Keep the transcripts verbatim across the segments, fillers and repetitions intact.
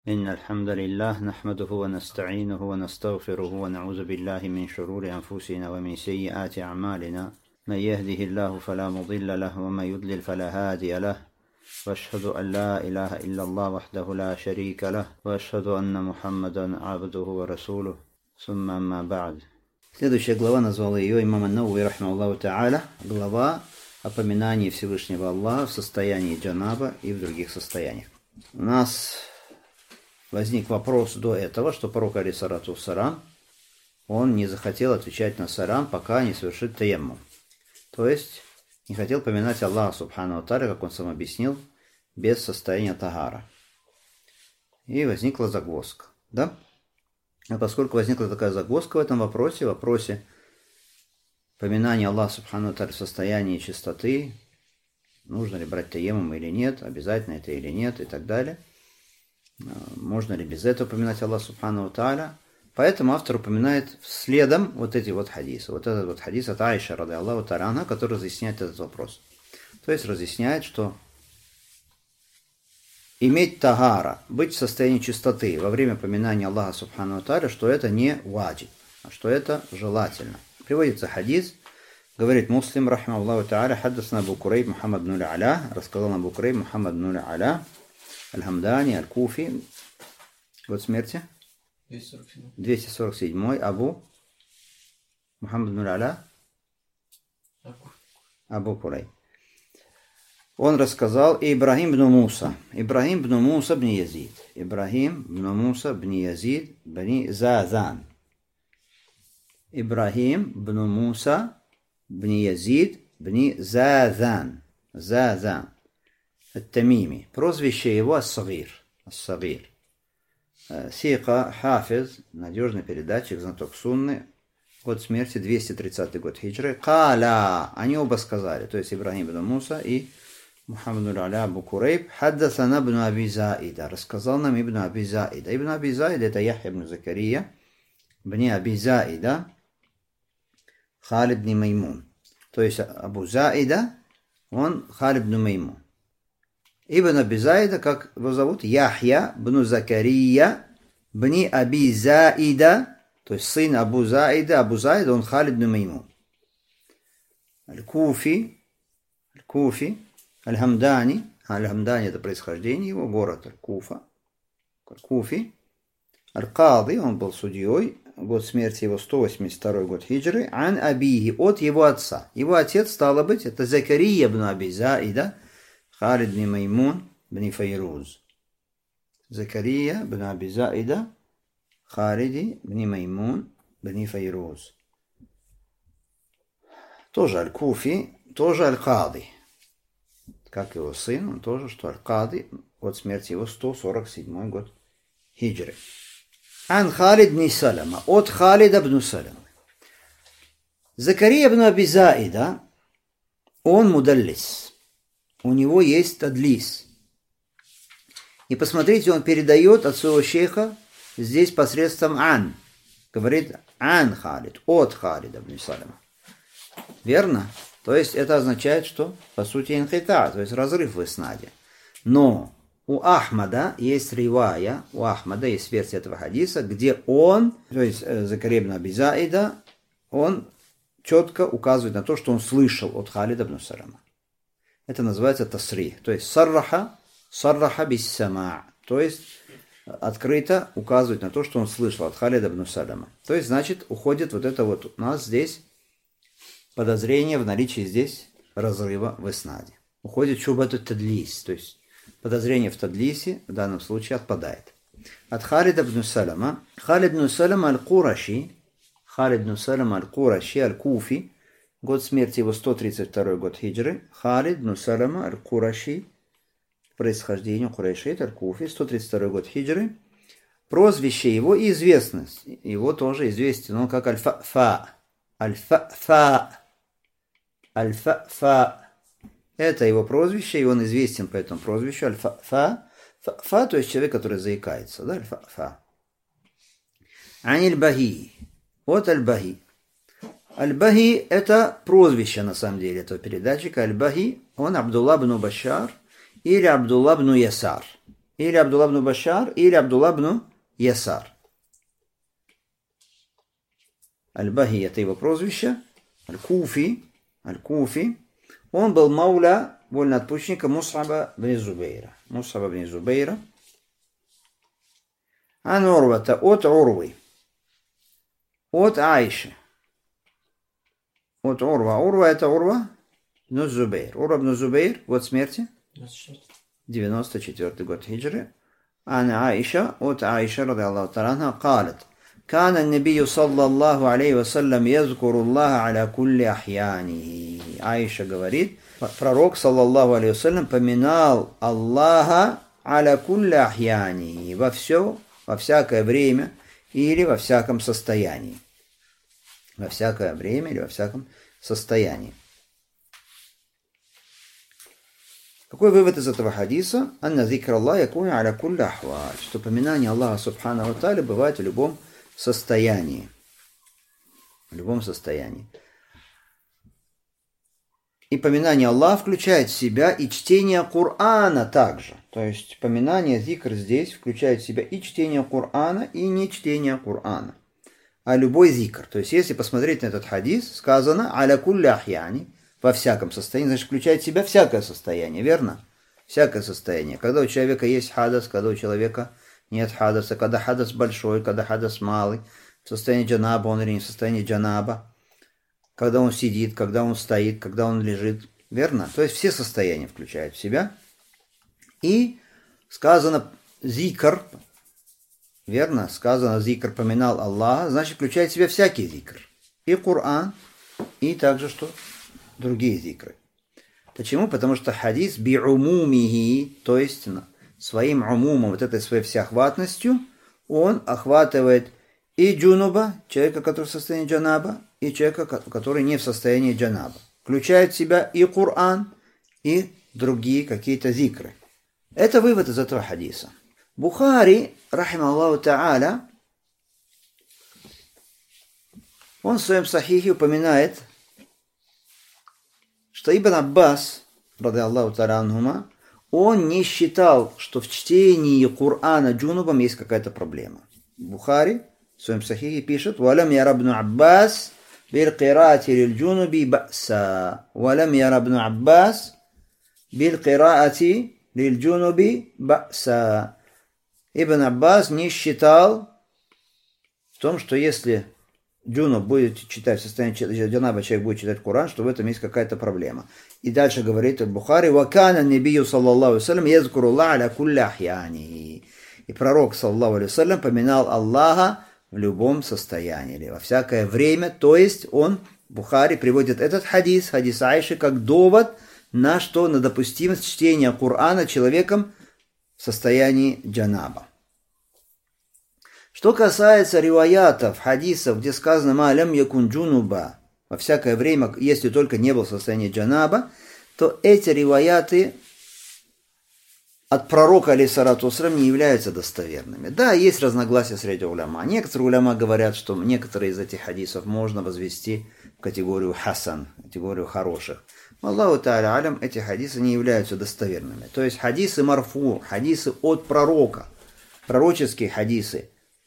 إن الحمد لله نحمده ونستعينه ونستغفره ونعوذ بالله من شرور أنفسنا ومن سيئات أعمالنا. من يهده الله فلا مضل له ومن يضلل فلا هادي له، وأشهد أن لا إله إلا الله وحده لا شريك له، وأشهد أن محمدا عبده ورسوله، ثم أما بعد. Следующая глава, назвала ее имам ан-Навави рахимахуллаху тааля, глава о поминании Всевышнего Аллаха в состоянии джанаба и в других состояниях. У нас возник вопрос до этого, что пророк алейхиссалату вассалям, он не захотел отвечать на салам, пока не совершит таяммум. То есть не хотел поминать Аллаха субхану ва тааля, как он сам объяснил, без состояния тагара. И возникла загвоздка. Да? А поскольку возникла такая загвоздка в этом вопросе, в вопросе поминания Аллаха субхану ва тааля в состоянии чистоты, нужно ли брать таяммум или нет, обязательно это или нет и так далее, можно ли без этого поминать Аллаха субхану ва тааля, поэтому автор упоминает следом вот эти вот хадисы. Вот этот вот хадис от Аиши, ради Аллаху тааля анха, который разъясняет этот вопрос. То есть разъясняет, что иметь тагара, быть в состоянии чистоты во время поминания Аллаха субхану ва тааля, что это не ваджиб, а что это желательно. Приводится хадис, говорит Муслим, рахимахуллаху тааля, хаддасна Абу Курайб Мухаммад бн Аля, рассказал Абу Курайб Мухаммад бн Аля, Аль-Хамдани, Аль-Куфи, год смерти двести сорок седьмой, Абу Мухаммад бн Аля, Абу Курайб. Он рассказал, и Ибрахим бн Муса, Ибрахим бн Муса бн Язид, Ибрахим бн Муса бн Язид бн Зазан, Ибрахим бн Муса бн Язид бн Зазан, Зазан, Ат-Тамими. Прозвище его Ас-Сагир. Ас-Сагир. Сика Хафиз, надежный передатчик, знаток сунны, год смерти двести тридцатый год хиджры. Каля, они оба сказали, то есть Ибрахим ибн Муса и Мухаммад бн Аля Абу Курайб, хаддасана ибн Аби Заида, рассказал нам ибн Аби Заида. Ибн Аби Заида это Яхья ибн Закария, бни Аби Заида, Халид бн Маймун. То есть Абу Заида, он Халид бн Маймун. Ибн Аби Заида, как его зовут? Яхья бн Закария, бни Аби Заида, то есть сын Абу Заида, Абу Заида, он Халид бн Маймун. Аль-Куфи, Аль-Куфи, Аль-Хамдани, Аль-Хамдани это происхождение его, город Аль-Куфа, Аль-Куфи, Аль-Кади, он был судьей, год смерти его сто восемьдесят второй год хиджры, ан Абихи, от его отца. Его отец, стало быть, это Закария бн Аби Заида, Халид бн Маймун бн Файруз. Закария бн Аби Заида, Халиди бн Маймун бн Файруз. Тоже Аль-Куфи, тоже Аль-Кади. Как его сын, он тоже, что Аль-Кади, год смерти его сто сорок седьмой год хиджры. Ан Халид бн Салама, от Халида бн Салама. Закария бн Аби Заида, он мудаллис. У него есть тадлис. И посмотрите, он передает от своего шейха здесь посредством ан. Говорит ан Халид, от Халида бн Салама. Верно? То есть это означает, что по сути инхита, то есть разрыв в иснаде. Но у Ахмада есть ривая, у Ахмада есть версия этого хадиса, где он, то есть Закария ибн Аби Заида, он четко указывает на то, что он слышал от Халида бн Салама. Это называется тасрих, то есть сарраха, сарраха биссама, то есть открыто указывает на то, что он слышал от Халида бн Салама. То есть, значит, уходит вот это вот у нас здесь подозрение в наличии здесь разрыва в иснаде. Уходит шубату тадлис, то есть подозрение в тадлисе в данном случае отпадает. От Халида бн Салама, Халид бн Салама аль-Кураши, Халид бн Салама аль-Кураши, аль-Куфи, год смерти его сто тридцать второй год хиджры, Халид бн Салама аль-Кураши, происхождение Курайшит аль-Куфи, сто тридцать второй год хиджры. Прозвище его и известность его тоже известен, он как аль-Фа-Фа, аль-Фа-Фа, аль-Фа-Фа. Это его прозвище, и он известен по этому прозвищу аль-Фа-Фа. Фа, то есть человек, который заикается, да, аль-Фа-Фа. Аниль-Бахи, от аль-Бахи. Аль-Бахи – это прозвище, на самом деле, этого передатчика. Аль-Бахи, он Абдулла бн Башар или Абдулла бн Ясар. или Абдулла ибн Башар, или Абдулла ибн Ясар. Аль-Баги – это его прозвище. Аль-Куфи, Аль-Куфи. Он был мауля вольноотпущенника Мус'аба бн Зубейра. Мус'аба бн Зубейра. Ан Урвата, от Урвы. От Аиши. От Урва. Урва – это Урва бн Зубейр. Урва бн Зубейр, год смерти? девяносто четвёртый год хиджры. Ан Аиша, от Аиша, ради Аллаху та'ала, قالت: كان النبي صلى الله عليه وسلم يذكر الله على كل أحيانه. Аиша говорит, пророк, саллаллаху алейхи вассалям, поминал Аллаха аля кулли ахьяни, во все, во всякое время или во всяком состоянии. Во всякое время или во всяком состоянии. Какой вывод из этого хадиса? Анна зикр Аллах якуна аля кулли ахваль. Что поминание Аллаха субханаху ва тааля бывает в любом состоянии. В любом состоянии. И поминание Аллаха включает в себя и чтение Корана также. То есть поминание, зикр здесь включает в себя и чтение Корана, и не чтение Корана. А любой зикр. То есть если посмотреть на этот хадис, сказано «аля кулли ахьяни», во всяком состоянии, значит включает в себя всякое состояние, верно? Всякое состояние. Когда у человека есть хадас, когда у человека нет хадаса, когда хадас большой, когда хадас малый, в состоянии джанаба он или не в состоянии джанаба, когда он сидит, когда он стоит, когда он лежит, верно? То есть все состояния включают в себя. И сказано зикр, верно? Сказано зикр поминал Аллаха, значит включает в себя всякий зикр. И Коран, и также что? Другие зикры. Почему? Потому что хадис би'умумихи, то есть своим умумом, вот этой своей всеохватностью, он охватывает и джунуба, человека, который в состоянии джанаба, и человека, который не в состоянии джанаба. Включает в себя и Коран, и другие какие-то зикры. Это вывод из этого хадиса. Бухари, рахимахуллаху та'аля, он в своем сахихе упоминает, что Ибн Аббас, ради Аллаху та'аля анхума, он не считал, что в чтении Корана джунубом есть какая-то проблема. Бухари в своем сахихе пишет: «Валям яра ибн Аббас бил қираати лил джунуби баса». «Валям яра ибн Аббас бил қираати лил джунуби баса». Ибн Аббас не считал в том, что если джунуб будет читать в состоянии джанаба, человек будет читать Коран, что в этом есть какая-то проблема. И дальше говорит Аль-Бухари: «Вакана набию саллаллаху алейхи язкуру Аллах аля кулли ахьяни». И пророк, саллаллаху алейхи вассалям, поминал Аллаха в любом состоянии, или во всякое время. То есть он, Бухари, приводит этот хадис, хадис Аиши, как довод на что? На допустимость чтения Корана человеком в состоянии джанаба. Что касается риваятов, хадисов, где сказано «ма лям якун джунуба», во всякое время, если только не был в состоянии джанаба, то эти риваяты от пророка, алейхиссалату вассалям, не являются достоверными. Да, есть разногласия среди уляма. Некоторые уляма говорят, что некоторые из этих хадисов можно возвести в категорию хасан, категорию хороших. Аллаху та'аля алям, эти хадисы не являются достоверными. То есть хадисы марфу, хадисы от пророка, пророческие хадисы,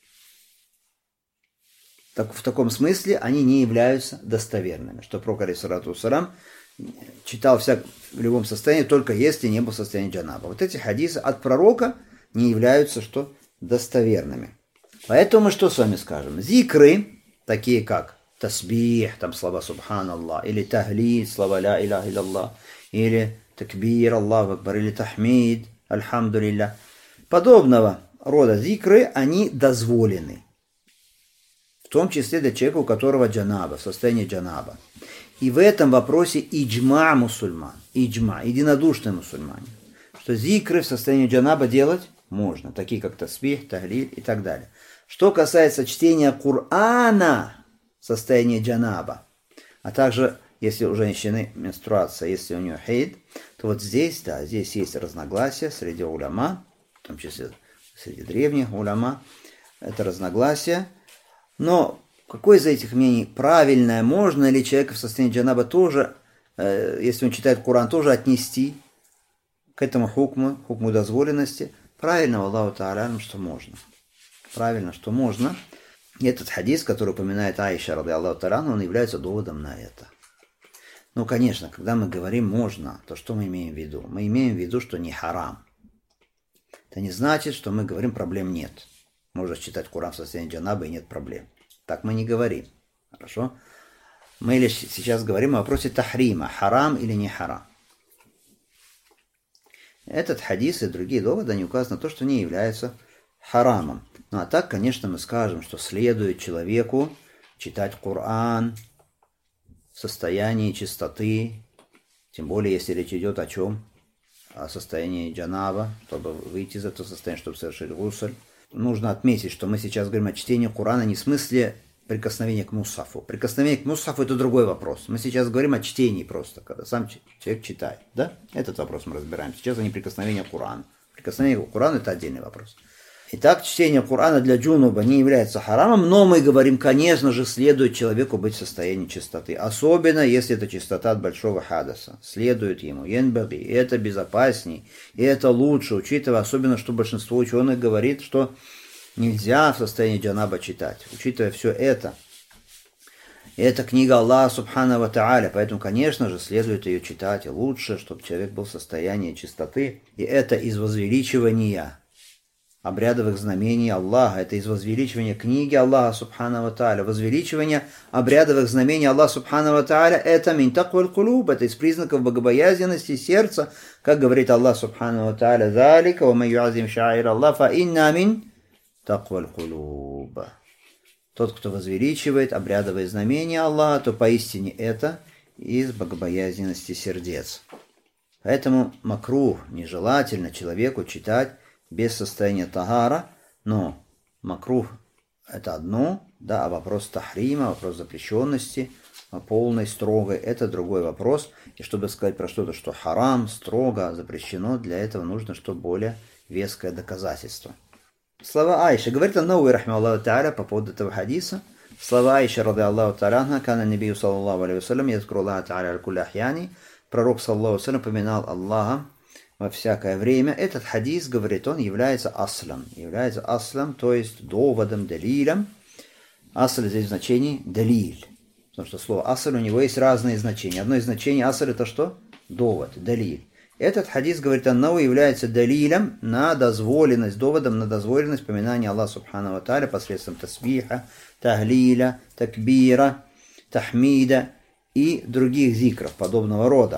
так, в таком смысле они не являются достоверными. Что пророк, алейхиссалату вассалям, читал всяк, в любом состоянии, только если не был в состоянии джанаба. Вот эти хадисы от пророка не являются что? Достоверными. Поэтому мы что с вами скажем? Зикры, такие как тасбих, там слова субханаллах, или тахлид, слова ля иляха илляллах, или такбир, Аллаху акбар, или тахмид, альхамдулилля. Подобного рода зикры, они дозволены. В том числе для человека, у которого джанаба, в состоянии джанаба. И в этом вопросе иджма мусульман, иджма, единодушные мусульмане, что зикры в состоянии джанаба делать можно, такие как тасбих, тахлил и так далее. Что касается чтения Корана в состоянии джанаба, а также если у женщины менструация, если у нее хейд, то вот здесь, да, здесь есть разногласия среди уляма, в том числе среди древних уляма, это разногласия. Но какое из этих мнений правильное? Можно ли человека в состоянии джанаба тоже, э, если он читает Коран, тоже отнести к этому хукму, хукму дозволенности? Правильно, Аллаху Та'аля, что можно. Правильно, что можно. И этот хадис, который упоминает Аиша, ради Аллаху Та'аля, он является доводом на это. Ну, конечно, когда мы говорим «можно», то что мы имеем в виду? Мы имеем в виду, что не харам. Это не значит, что мы говорим «проблем нет». Можно читать Коран в состоянии джанабы и нет проблем. Так мы не говорим. Хорошо? Мы лишь сейчас говорим о вопросе тахрима. Харам или не харам. Этот хадис и другие доводы, они указаны на то, что не являются харамом. Ну а так, конечно, мы скажем, что следует человеку читать Коран в состоянии чистоты, тем более, если речь идет о чем? О состоянии джанаба, чтобы выйти из этого состояния, чтобы совершить гусль. Нужно отметить, что мы сейчас говорим о чтении Корана не в смысле прикосновения к мусафу. Прикосновение к мусафу – это другой вопрос. Мы сейчас говорим о чтении просто, когда сам человек читает. Да? Этот вопрос мы разбираем. Сейчас не прикосновение к Корану. Прикосновение к Корану – это отдельный вопрос. Итак, чтение Корана для джунуба не является харамом, но мы говорим, конечно же, следует человеку быть в состоянии чистоты. Особенно, если это чистота от большого хадаса. Следует ему. Янбаги. И это безопасней. И это лучше, учитывая особенно, что большинство ученых говорит, что нельзя в состоянии джанаба читать. Учитывая все это. И это книга Аллаха Субхана ва Тааля. Поэтому, конечно же, следует ее читать. И лучше, чтобы человек был в состоянии чистоты. И это из возвеличивания обрядовых знамений Аллаха. Это из возвеличивания книги Аллаха Субхана ва Тааля. Возвеличивание обрядовых знамений Аллаха Субхана ва Тааля это мин такваль кулуб. Это из признаков богобоязненности сердца. Как говорит Аллах Субхана ва Тааля: «Залика ва ман юазим шаир Аллах фа инна мин такваль кулуб». Тот, кто возвеличивает обрядовые знамения Аллаха, то поистине это из богобоязненности сердец. Поэтому макрух, нежелательно человеку читать без состояния тагара, но макрух это одно, да, а вопрос тахрима, вопрос запрещенности, полной, строгой, это другой вопрос. И чтобы сказать про что-то, что харам, строго запрещено, для этого нужно что более веское доказательство. Слова Аиши. Говорит Ан-Науи, рахмя Аллаху та'аля, по поводу этого хадиса. Слова Аиши, ради Аллаху та'аля, кана набию, саллаллаху алейхи вассалям, ядкуру Аллаха та'аля аль-кулли ахьяни. Пророк, саллаллаху алейхи вассалям, поминал Аллаха во всякое время. Этот хадис, говорит он, является аслом. Является аслом, то есть доводом, далилем. Асл здесь в значении далиль. Потому что слово асл у него есть разные значения. Одно из значений асл это что? Довод, далиль. Этот хадис, говорит Ан-Науи, является далилем на дозволенность, доводом на дозволенность поминания Аллаха Субхана ва Тааля посредством тасбиха, тахлиля, такбира, тахмида и других зикров подобного рода.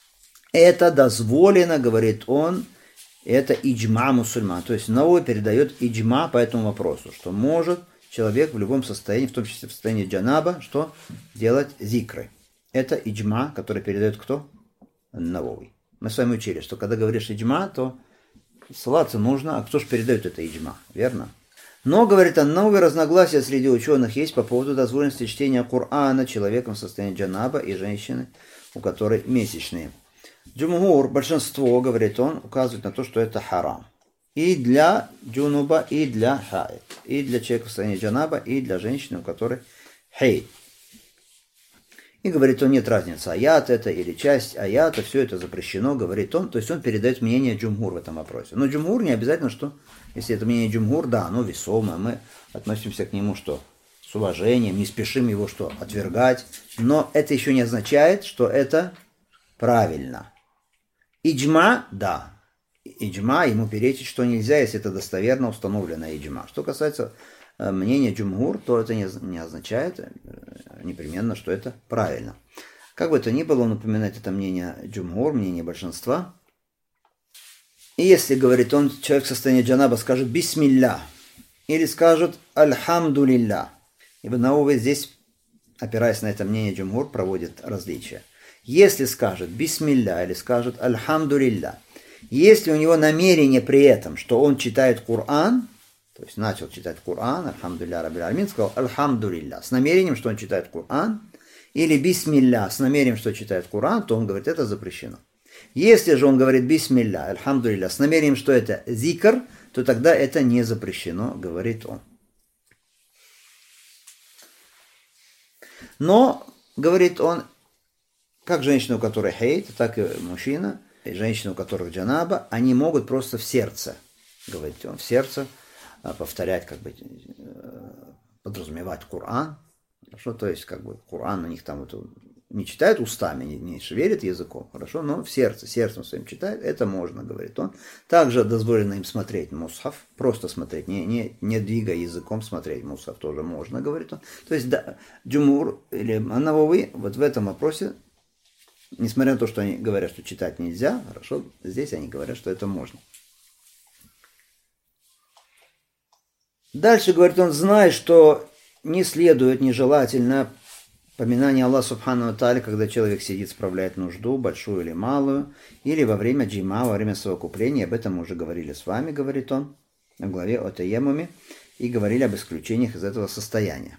Это дозволено, говорит он, это иджма мусульман. То есть Науи передает иджма по этому вопросу, что может человек в любом состоянии, в том числе в состоянии джанаба, что делать зикры. Это иджма, который передает кто? Науи. Мы с вами учили, что когда говоришь иджма, то ссылаться нужно, а кто же передает это иджма, верно? Но, говорит Ан-Науи, разногласия среди ученых есть по поводу дозволенности чтения Корана человеком в состоянии джанаба и женщины, у которой месячные. Джумгур, большинство, говорит он, указывает на то, что это харам. И для джунуба, и для хаид. И для человека в состоянии джанаба, и для женщины, у которой хейд. И говорит он, нет разницы, аят это или часть аята, все это запрещено, говорит он. То есть он передает мнение джумгур в этом вопросе. Но джумгур не обязательно, что, если это мнение джумгур, да, оно весомое, мы относимся к нему что? С уважением, не спешим его что? Отвергать. Но это еще не означает, что это правильно. Иджма, да. Иджма, ему перечить, что нельзя, если это достоверно установлено иджма. Что касается мнение джумгур, то это не, не означает непременно, что это правильно. Как бы то ни было, он упоминает это мнение джумгур, мнение большинства. И если, говорит он, человек в состоянии джанаба скажет бисмилля или скажет альхамдулилля. Ибн Науи здесь, опираясь на это мнение джумгур, проводит различия. Если скажет бисмилля или скажет альхамдулилля, если у него намерение при этом, что он читает Коран, то есть начал читать Коран, альхамдулилля раббил аламин, сказал альхамдулилля, с намерением, что он читает Коран, или бисмилля, с намерением, что читает Коран, то он говорит, это запрещено. Если же он говорит бисмилля, альхамдулилля, с намерением, что это зикр, то тогда это не запрещено, говорит он. Но, говорит он, как женщина, у которой хейт, так и мужчина, и женщина, у которых джанаба, они могут просто в сердце говорит он, в сердце, повторять, как бы, подразумевать Коран. Хорошо, то есть, как бы, Коран у них там вот, не читают устами, не, не шевелит языком, хорошо, но в сердце, сердцем своим читает, это можно, говорит он. Также дозволено им смотреть мусхаф, просто смотреть, не, не, не двигая языком смотреть мусхаф, тоже можно, говорит он. То есть, да, Джумур или Ан-Навави вот в этом вопросе, несмотря на то, что они говорят, что читать нельзя, хорошо, здесь они говорят, что это можно. Дальше, говорит он, знай, что не следует нежелательно поминание Аллаха Субхану ва Тааля, когда человек сидит, справляет нужду, большую или малую, или во время джима, во время совокупления. Об этом мы уже говорили с вами, говорит он, в главе о таяммуме, и говорили об исключениях из этого состояния.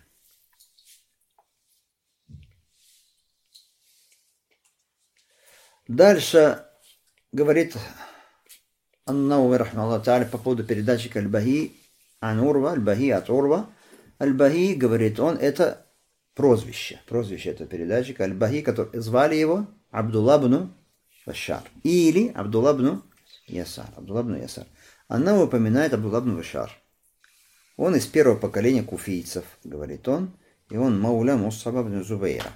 Дальше говорит Ан-Навави рахмаллаху тааля по поводу передатчика Аль-Баги ан Урва, Аль-Баги от Урва. Аль-Баги, говорит он, это прозвище, прозвище этого передатчика, Аль-Баги, который звали его Абдулла бну Башар или Абдулла бну Ясар. Абдулла бну Ясар. Она упоминает Абдулла бну Башар. Он из первого поколения куфийцев, говорит он, и он мауля Мус'аба бну Зубейра.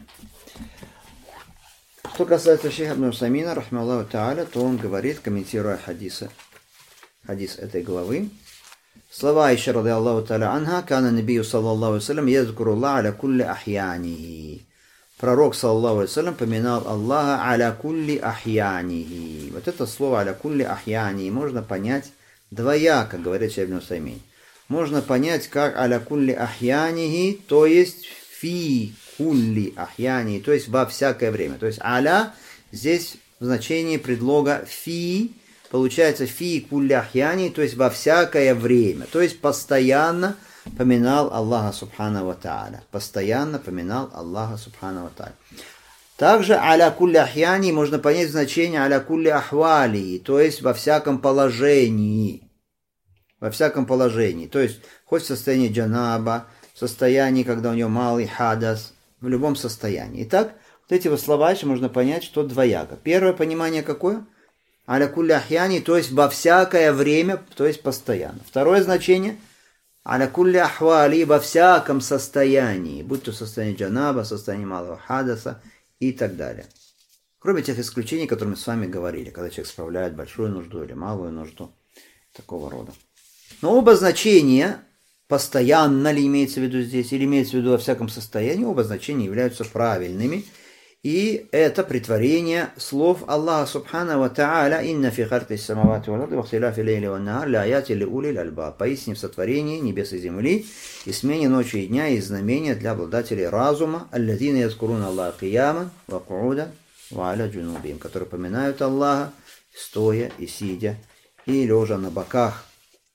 Что касается шейха ибн Усаймина, рахмаллаху тааля, то он говорит, комментируя хадисы, хадис этой главы, слова Айши радиаллаху тааля анха, кана набию саллаллаху салям, язкуру Аллах аля кулли ахьянихи. Пророк саллаллаху салям поминал Аллаха аля кулли ахьянихи. Вот это слово аля кулли ахьянихи можно понять двояко, говорит шейх ибн Усаймин. Можно понять как аля кулли ахьянихи, то есть фи кулли ахьяни, то есть во всякое время. То есть аля здесь в значении предлога фи, получается фи кулли ахьяни, то есть во всякое время. То есть постоянно поминал Аллаха Субхану ва Тааля. Постоянно поминал Аллаха Субхану ва Тааля. Также аля кулли ахьяни можно понять значение аля кулли ахвали, то есть во всяком положении. Во всяком положении. То есть хоть в состоянии джанаба, в состоянии, когда у него малый хадас, в любом состоянии. Итак, вот эти вот слова еще можно понять, что двояко. Первое понимание какое? Аля кулли ахьяни, то есть во всякое время, то есть постоянно. Второе значение аля кулли ахвали, во всяком состоянии, будь то состояние джанаба, состояние малого хадаса и так далее. Кроме тех исключений, которые мы с вами говорили, когда человек справляет большую нужду или малую нужду, такого рода. Но оба значения, постоянно ли имеется в виду здесь, или имеется в виду во всяком состоянии, оба значения являются правильными. И это претворение слов Аллаха Субхану ва Тааля «Инна фи харти самавати вал арди ва ихтиляфи лейли ван нахар ля аяти ли улил альбаб». Поистине в сотворении небес и земли и смене ночи и дня есть знамения для обладателей разума, аллазина язкуруна Аллаха кияман ва куудан ва аля джунубихим, которые поминают Аллаха стоя и сидя и лежа на боках.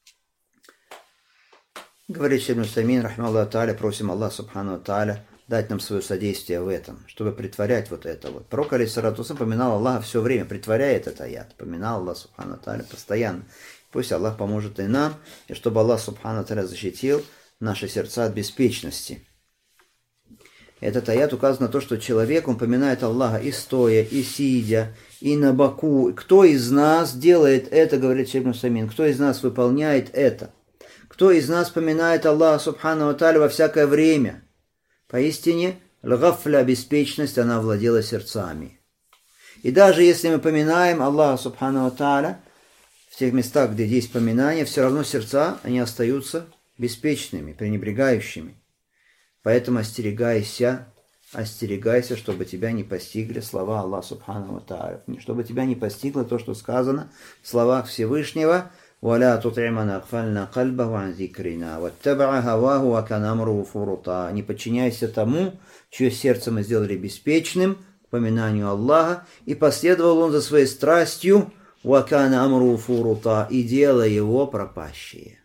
Говорит шейх ибн Усаймин, рахмаллаху тааля, просим Аллаха Субхану ва Тааля дать нам свое содействие в этом, чтобы притворять вот это вот. Пророк алейхиссалату вассалям поминал Аллаха все время, притворяет этот аят, поминал Аллаха Субхану ва Тааля постоянно. Пусть Аллах поможет и нам, и чтобы Аллах Субхану ва Тааля защитил наши сердца от беспечности. Этот аят указывает на то, что человек, он поминает Аллаха и стоя, и сидя, и на боку. Кто из нас делает это, говорит шейх ибн Усаймин, кто из нас выполняет это? Кто из нас поминает Аллаха Субхану ва Тааля во всякое время? Поистине, лгафля, беспечность, она владела сердцами. И даже если мы поминаем Аллаха Субхану ва Тааля в тех местах, где есть поминание, все равно сердца, они остаются беспечными, пренебрегающими. Поэтому остерегайся, остерегайся, чтобы тебя не постигли слова Аллаха Субхану ва Тааля, чтобы тебя не постигло то, что сказано в словах Всевышнего, وَلَا تُطِعْ مَنْ أَغْفَلْنَا قَلْبَهُ عَنْ ذِكْرِنَا وَاتَّبَعَ هَوَاهُ وَكَانَ أَمْرُهُ فُرُطًا. Не подчиняйся тому, чье сердце мы сделали беспечным к поминанию Аллаха, и последовал он за своей страстью, وَكَانَ أَمْرُهُ فُرُطًا, и дело его пропащее.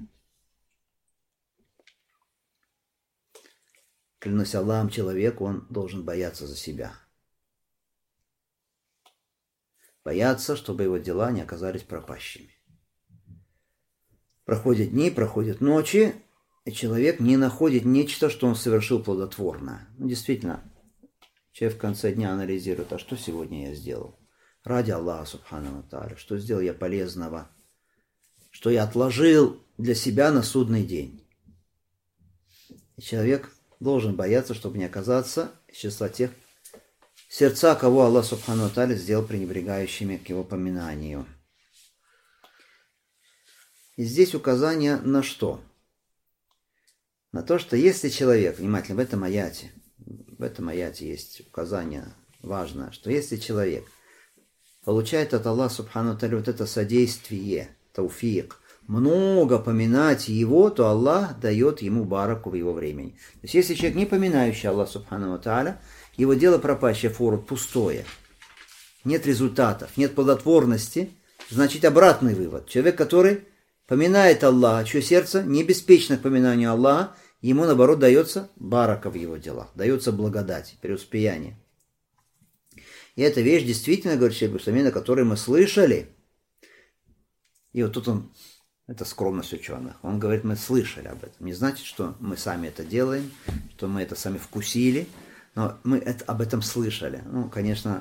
Клянусь Аллахом, человек, он должен бояться за себя. Бояться, чтобы его дела не оказались пропащими. Проходят дни, проходят ночи, и человек не находит нечто, что он совершил плодотворно. Ну, действительно, человек в конце дня анализирует, а что сегодня я сделал? Ради Аллаха Субхану ва Тааля, что сделал я полезного? что я отложил для себя на судный день. И человек должен бояться, чтобы не оказаться из числа тех, сердца кого Аллах Субхану ва Тааля сделал пренебрегающими к его поминанию. И здесь указание на что? На то, что если человек, внимательно, в этом аяте, в этом аяте есть указание важное, что если человек получает от Аллаха Субхану ва Тааля вот это содействие, тауфик, много поминать его, то Аллах дает ему бараку в его времени. То есть если человек не поминающий Аллаха Субхану ва Тааля, его дело пропащее, фору пустое, нет результатов, нет плодотворности, значит обратный вывод. Человек, который поминает Аллаха, чье сердце не беспечно к поминанию Аллаха, ему наоборот дается барака в его делах, дается благодать, преуспеяние. И эта вещь действительно, говорит шейх Усаймин, о которой мы слышали. И вот тут он, это скромность ученых, он говорит, мы слышали об этом. Не значит, что мы сами это делаем, что мы это сами вкусили, но мы это, об этом слышали. Ну, конечно,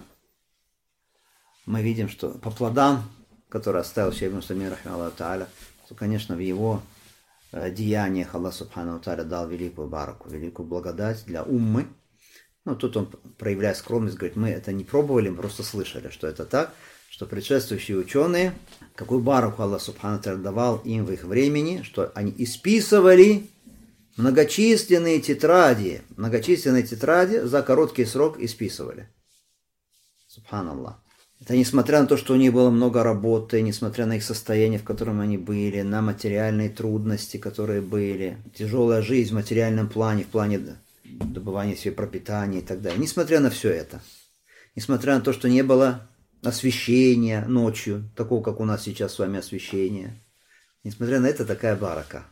мы видим, что по плодам, которые оставил шейх Усаймин, рахмаллаху тааля, то, конечно, в его деяниях Аллах Субхану ва Тааля дал великую бараку, великую благодать для уммы. Ну, тут он, проявляя скромность, говорит, мы это не пробовали, мы просто слышали, что это так, что предшествующие ученые, какую бараку Аллах Субхану ва Тааля давал им в их времени, что они исписывали многочисленные тетради, многочисленные тетради за короткий срок исписывали. Субханаллах. Это несмотря на то, что у них было много работы, несмотря на их состояние, в котором они были, на материальные трудности, которые были, тяжелая жизнь в материальном плане, в плане добывания себе пропитания и так далее. Несмотря на все это, несмотря на то, что не было освещения ночью, такого, как у нас сейчас с вами освещение, несмотря на это, такая барака.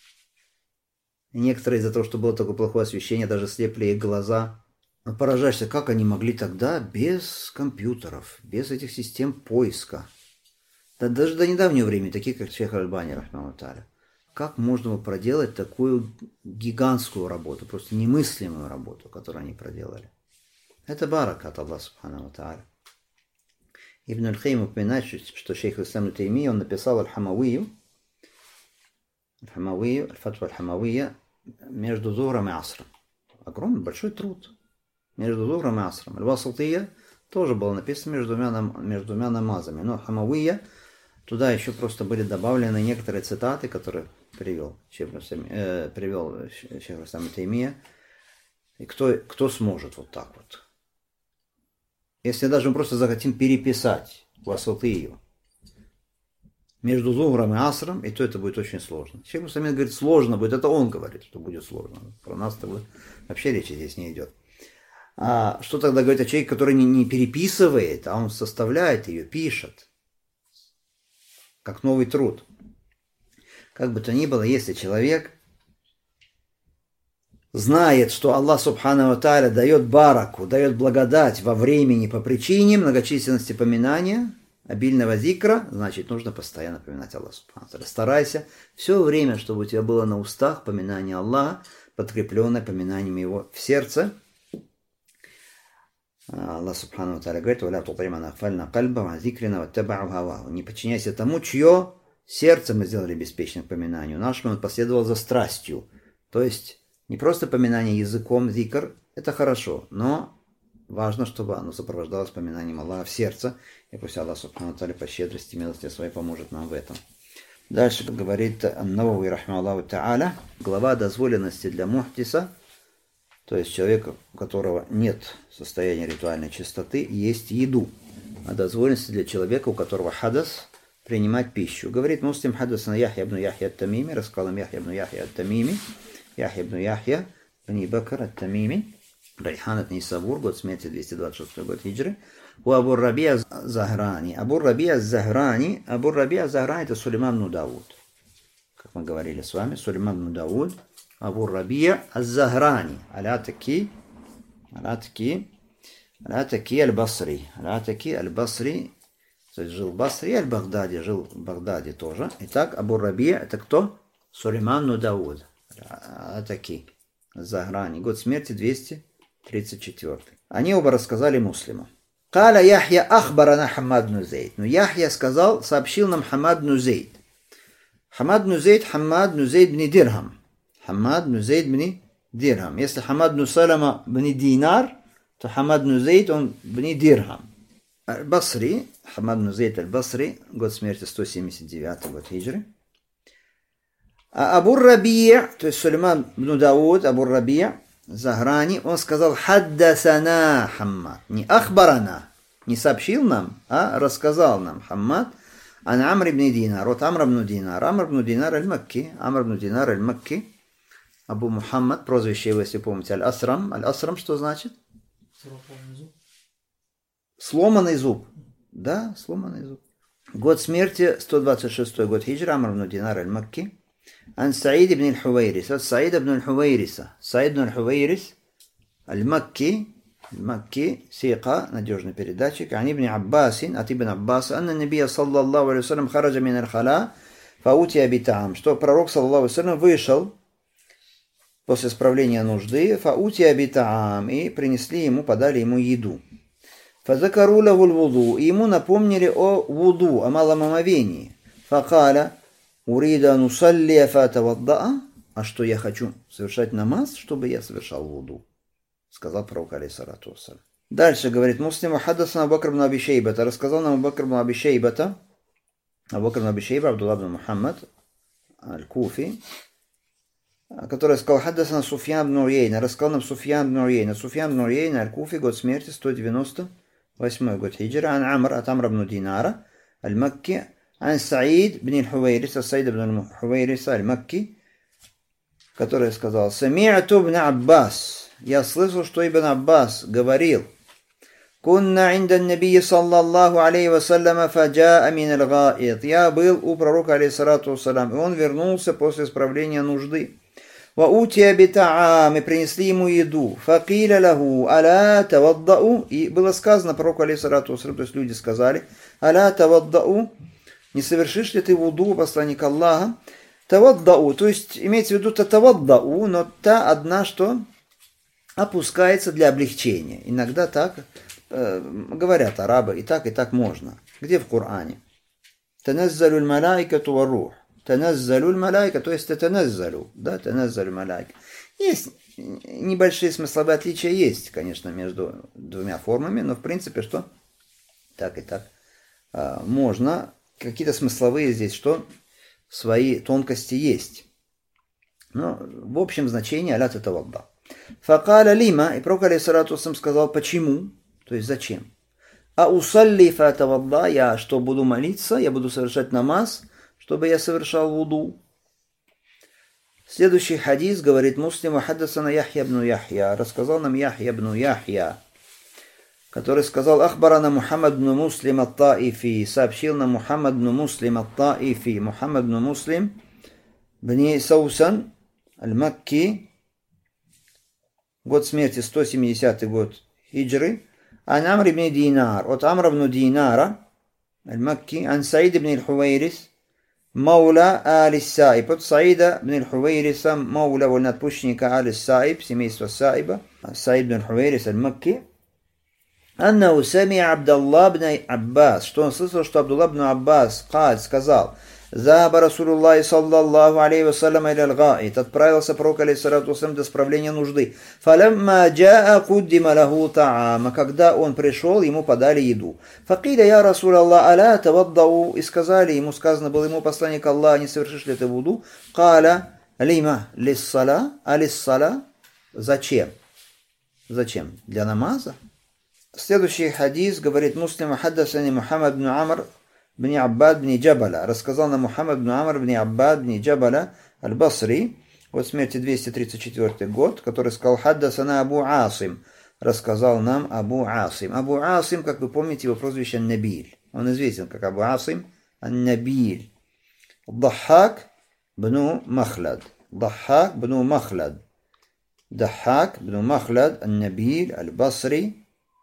И некоторые из-за того, что было такое плохое освещение, даже слепли их глаза. Но поражаешься, как они могли тогда без компьютеров, без этих систем поиска. Да, даже до недавнего времени, такие как шейх Аль-Альбани, рахмаллаху тааля. Как можно было проделать такую гигантскую работу, просто немыслимую работу, которую они проделали? Это барака от Аллаха Субхану ва Тааля. Ибн Аль-Кайим упоминает, что шейх Ислам ибн Таймия, он написал Аль-Хамавию, Аль-Хамавию, Аль-Фатва Аль-Хамавия между Зухром и Асром. Огромный, большой труд. Между Зухром и Асром. Аль-Васатия тоже было написано между двумя, между двумя намазами. Но Хамавия, туда еще просто были добавлены некоторые цитаты, которые привел шейх э, привел шейх Ислам ибн Таймия. И кто, кто сможет вот так вот? Если даже мы просто захотим переписать Васатию между Зухром и Асром, и то это будет очень сложно. Шейх Ислам говорит, сложно будет. Это он говорит, что будет сложно. Про нас-то вообще речи здесь не идет. А что тогда говорит о человеке, который не, не переписывает, а он составляет ее, пишет, как новый труд? Как бы то ни было, если человек знает, что Аллах Субхану ва Тааля дает бараку, дает благодать во времени по причине многочисленности поминания, обильного зикра, значит, нужно постоянно поминать Аллаха Субхану ва Тааля. Старайся все время, чтобы у тебя было на устах поминание Аллаха, подкрепленное поминанием Его в сердце. Аллах Субхану ва Тааля говорит, «Валя тутри ман агфальна кальбаху ан зикрина ваттабау гаваху». Не подчиняйся тому, чье сердце мы сделали беспечным к поминанию нашему, он последовал за страстью. То есть, не просто поминание языком, зикр, это хорошо, но важно, чтобы оно сопровождалось поминанием Аллаха в сердце, и пусть Аллах Субхану ва Тааля по щедрости и милости своей поможет нам в этом. Дальше говорит Ан-Навави, рахмаллаху тааля, глава дозволенности для мухдиса, то есть человека, у которого нет состояния ритуальной чистоты, есть еду. А дозволенности для человека, у которого хадас, принимать пищу. Говорит Муслим, хадас на Яхья ибн Яхья ат-Тамими, рассказал им Яхья ибн Яхья ат-Тамими, Яхья ибн Яхья, ибн Бакр ат-Тамими, Райхан ат-Нисабур, год смерти двести двадцать шестой год хиджры, у Абу Рабия Захрани. Абу Рабия Захрани, Абу Рабия Захрани это Сулейман ибн Дауд. Как мы говорили с вами, Сулейман ибн Дауд, Абу Рабия Аз-Захрани, аля-таки, аля-таки, аля-таки аль-Басри, аля-таки аль-Басри, то есть жил в Басре, и аль-Багдаде, жил в Багдаде тоже. Итак, Абу Рабия это кто? Сулейман ибн Дауд, аля-таки, Az-Захрани, год смерти двести тридцать четвёртый. Они оба рассказали Муслиму. Каля Яхья ахбарана Хаммад ибн Зейд. Но Яхья сказал, сообщил нам Хаммад ибн Зейд. Хамад бн Зейд, Хамад бн Зейд бн Дирхам. Хамад бн Зейд бн Дирхам. Если Хамад бн Салама бн Динар, то Хамад бн Зейд, он бн Дирхам. Аль-Басри, Хамад бн Зейд аль-Басри, год смерти сто семьдесят девятый год хиджры. А Абу Рабия, то есть Сулейман бн Дауд, Абу Рабия, Захрани, он сказал «Хаддасана Хаммад». Не «Ахбарана», не сообщил нам, а рассказал нам Хаммад ан Амр ибн Динар, от Амр ибн Динар. Амр ибн Динар аль-Макки, Амр ибн Динар аль-Макки, Абу Мухаммад, прозвище его, если помните, Аль-Асрам. Аль-Асрам что значит? Сломанный зуб. Да, сломанный зуб. Год смерти сто двадцать шестой год хиджра, Амр ибн Динар аль-Макки. Ан Саид ибн аль-Хувайрис, от Саид ибн аль-Хувайриса. Саид ибн аль-Хувайрис аль-Макки, Макки, сика, надежный передатчик. Ан ибн Аббасин, от ибн Аббаса, анна набия саллаллаху алейхи вассалям хараджа мин аль-халя, фаутия битаам, что пророк саллаллаху алейхи вассалям вышел после справления нужды, фаутия битаам, и принесли ему, подали ему еду. Фазакару лаху л-вуду, и ему напомнили о вуду, о малом омовении. Факаля, урида нусалли фатавадда'a, а что я хочу совершать намаз, чтобы я совершал вуду, сказал пророк алейхиссалату вассалям. Дальше говорит Муслим, хаддасана Абу Бакр ибн Аби Шейбата, рассказал нам Абу Бакр ибн Аби Шейбата, Абу Бакр ибн Аби Шейба, Абдулла ибн Мухаммад аль-Куфи, который сказал хаддасана Суфьян ибн Уейна, рассказал нам Суфьян ибн Уейна. Суфьян ибн Уейна аль-Куфи, год смерти сто девяносто восьмой год хиджра, ан Амр, от Амра ибн Динара аль-Макки, ан Саид ибн аль-Хувайриса, Саид ибн аль-Хувайриса аль-Макки, который сказал: «Сами'ту ибн Аббас». Я слышал, что Ибн Аббас говорил: «Кунна инда набии саллаллаху алейхи вассаляма фаджаа мин аль-гаид». Я был у пророка алейхиссалату вассалям, и он вернулся после исправления нужды. «Ва утия бита'ам», и принесли ему еду. «Факиля лаху аля таваддау», и было сказано пророку алейхиссалату вассалям, то есть люди сказали: «Аля таваддау», не совершишь ли ты вуду, посланник Аллаха? Таваддау, то есть имеется в виду татаваддау, но та одна, что опускается для облегчения. Иногда так э, говорят арабы, и так, и так можно. Где в Коране? Таназзалю аль-малайкату ва-рух. Таназзалю аль-малайка, то есть таназзалю, да, таназзалю аль-малайка. Есть небольшие смысловые отличия, есть, конечно, между двумя формами, но в принципе, что так и так э, можно. Какие-то смысловые здесь, что свои тонкости есть. Но в общем значении аля татавадда. Факаля лима, и пророк алейхиссалату вассалям сказал: почему? То есть зачем? А усалли фатавадда, я что, буду молиться, я буду совершать намаз, чтобы я совершал вуду. Следующий хадис говорит Муслим, хаддасана Яхья ибн Яхья, рассказал нам Яхья ибн Яхья, который сказал: Ахбарана Мухаммад ибн Муслим ат-Таифи, сообщил нам Мухаммад ибн Муслим ат-Таифи, Мухаммад ибн Муслим бни Саусан аль-Макки, год смерти сто семидесятый год хиджры, ан Амр ибн Динар, от Амра ибн Динара аль-Макки, ан Саид ибн аль-Хувайрис, маула аль-Саиб, от Саида ибн аль-Хувайриса, маула вольноотпущенника аль-Саиб, семейства Саиба, Саид ибн аль-Хувайрис аль-Макки, аннаху сами'а Абдалла ибн Аббас, что он слышал, что Абдулла ибн Аббас каль, сказал: «Заба Расулуллахи саллаллаху алейхи вассалям иля аль-гаид», отправился пророк алейхиссалату вассалям до справления нужды. «Фалямма джаа куддима лаху та'ама», когда он пришел, ему подали еду. «Факиля я Расулаллах аля таваддау», и сказали ему, сказано было ему, посланник Аллаха, не совершишь ли ты вуду? «Каля лима лиссала, а лиссала», зачем? Зачем? Для намаза? Следующий хадис говорит Муслим, хаддасани Мухаммад ибн Амр бни Аббад бни Джабаля, рассказал нам Мухаммад ибн Амр бни Аббад бни Джабаля аль-Басри, от смерти двести тридцать четвёртый год, который сказал: хаддасана Абу Асим, рассказал нам Абу Асим. Абу Асим, как вы помните, его прозвище Набиль. Он известен как Абу Асим ан-Набиль. Даххак бну Махлад. Даххак бну Махлад. Даххак бну Махлад ан-Набиль аль-Басри.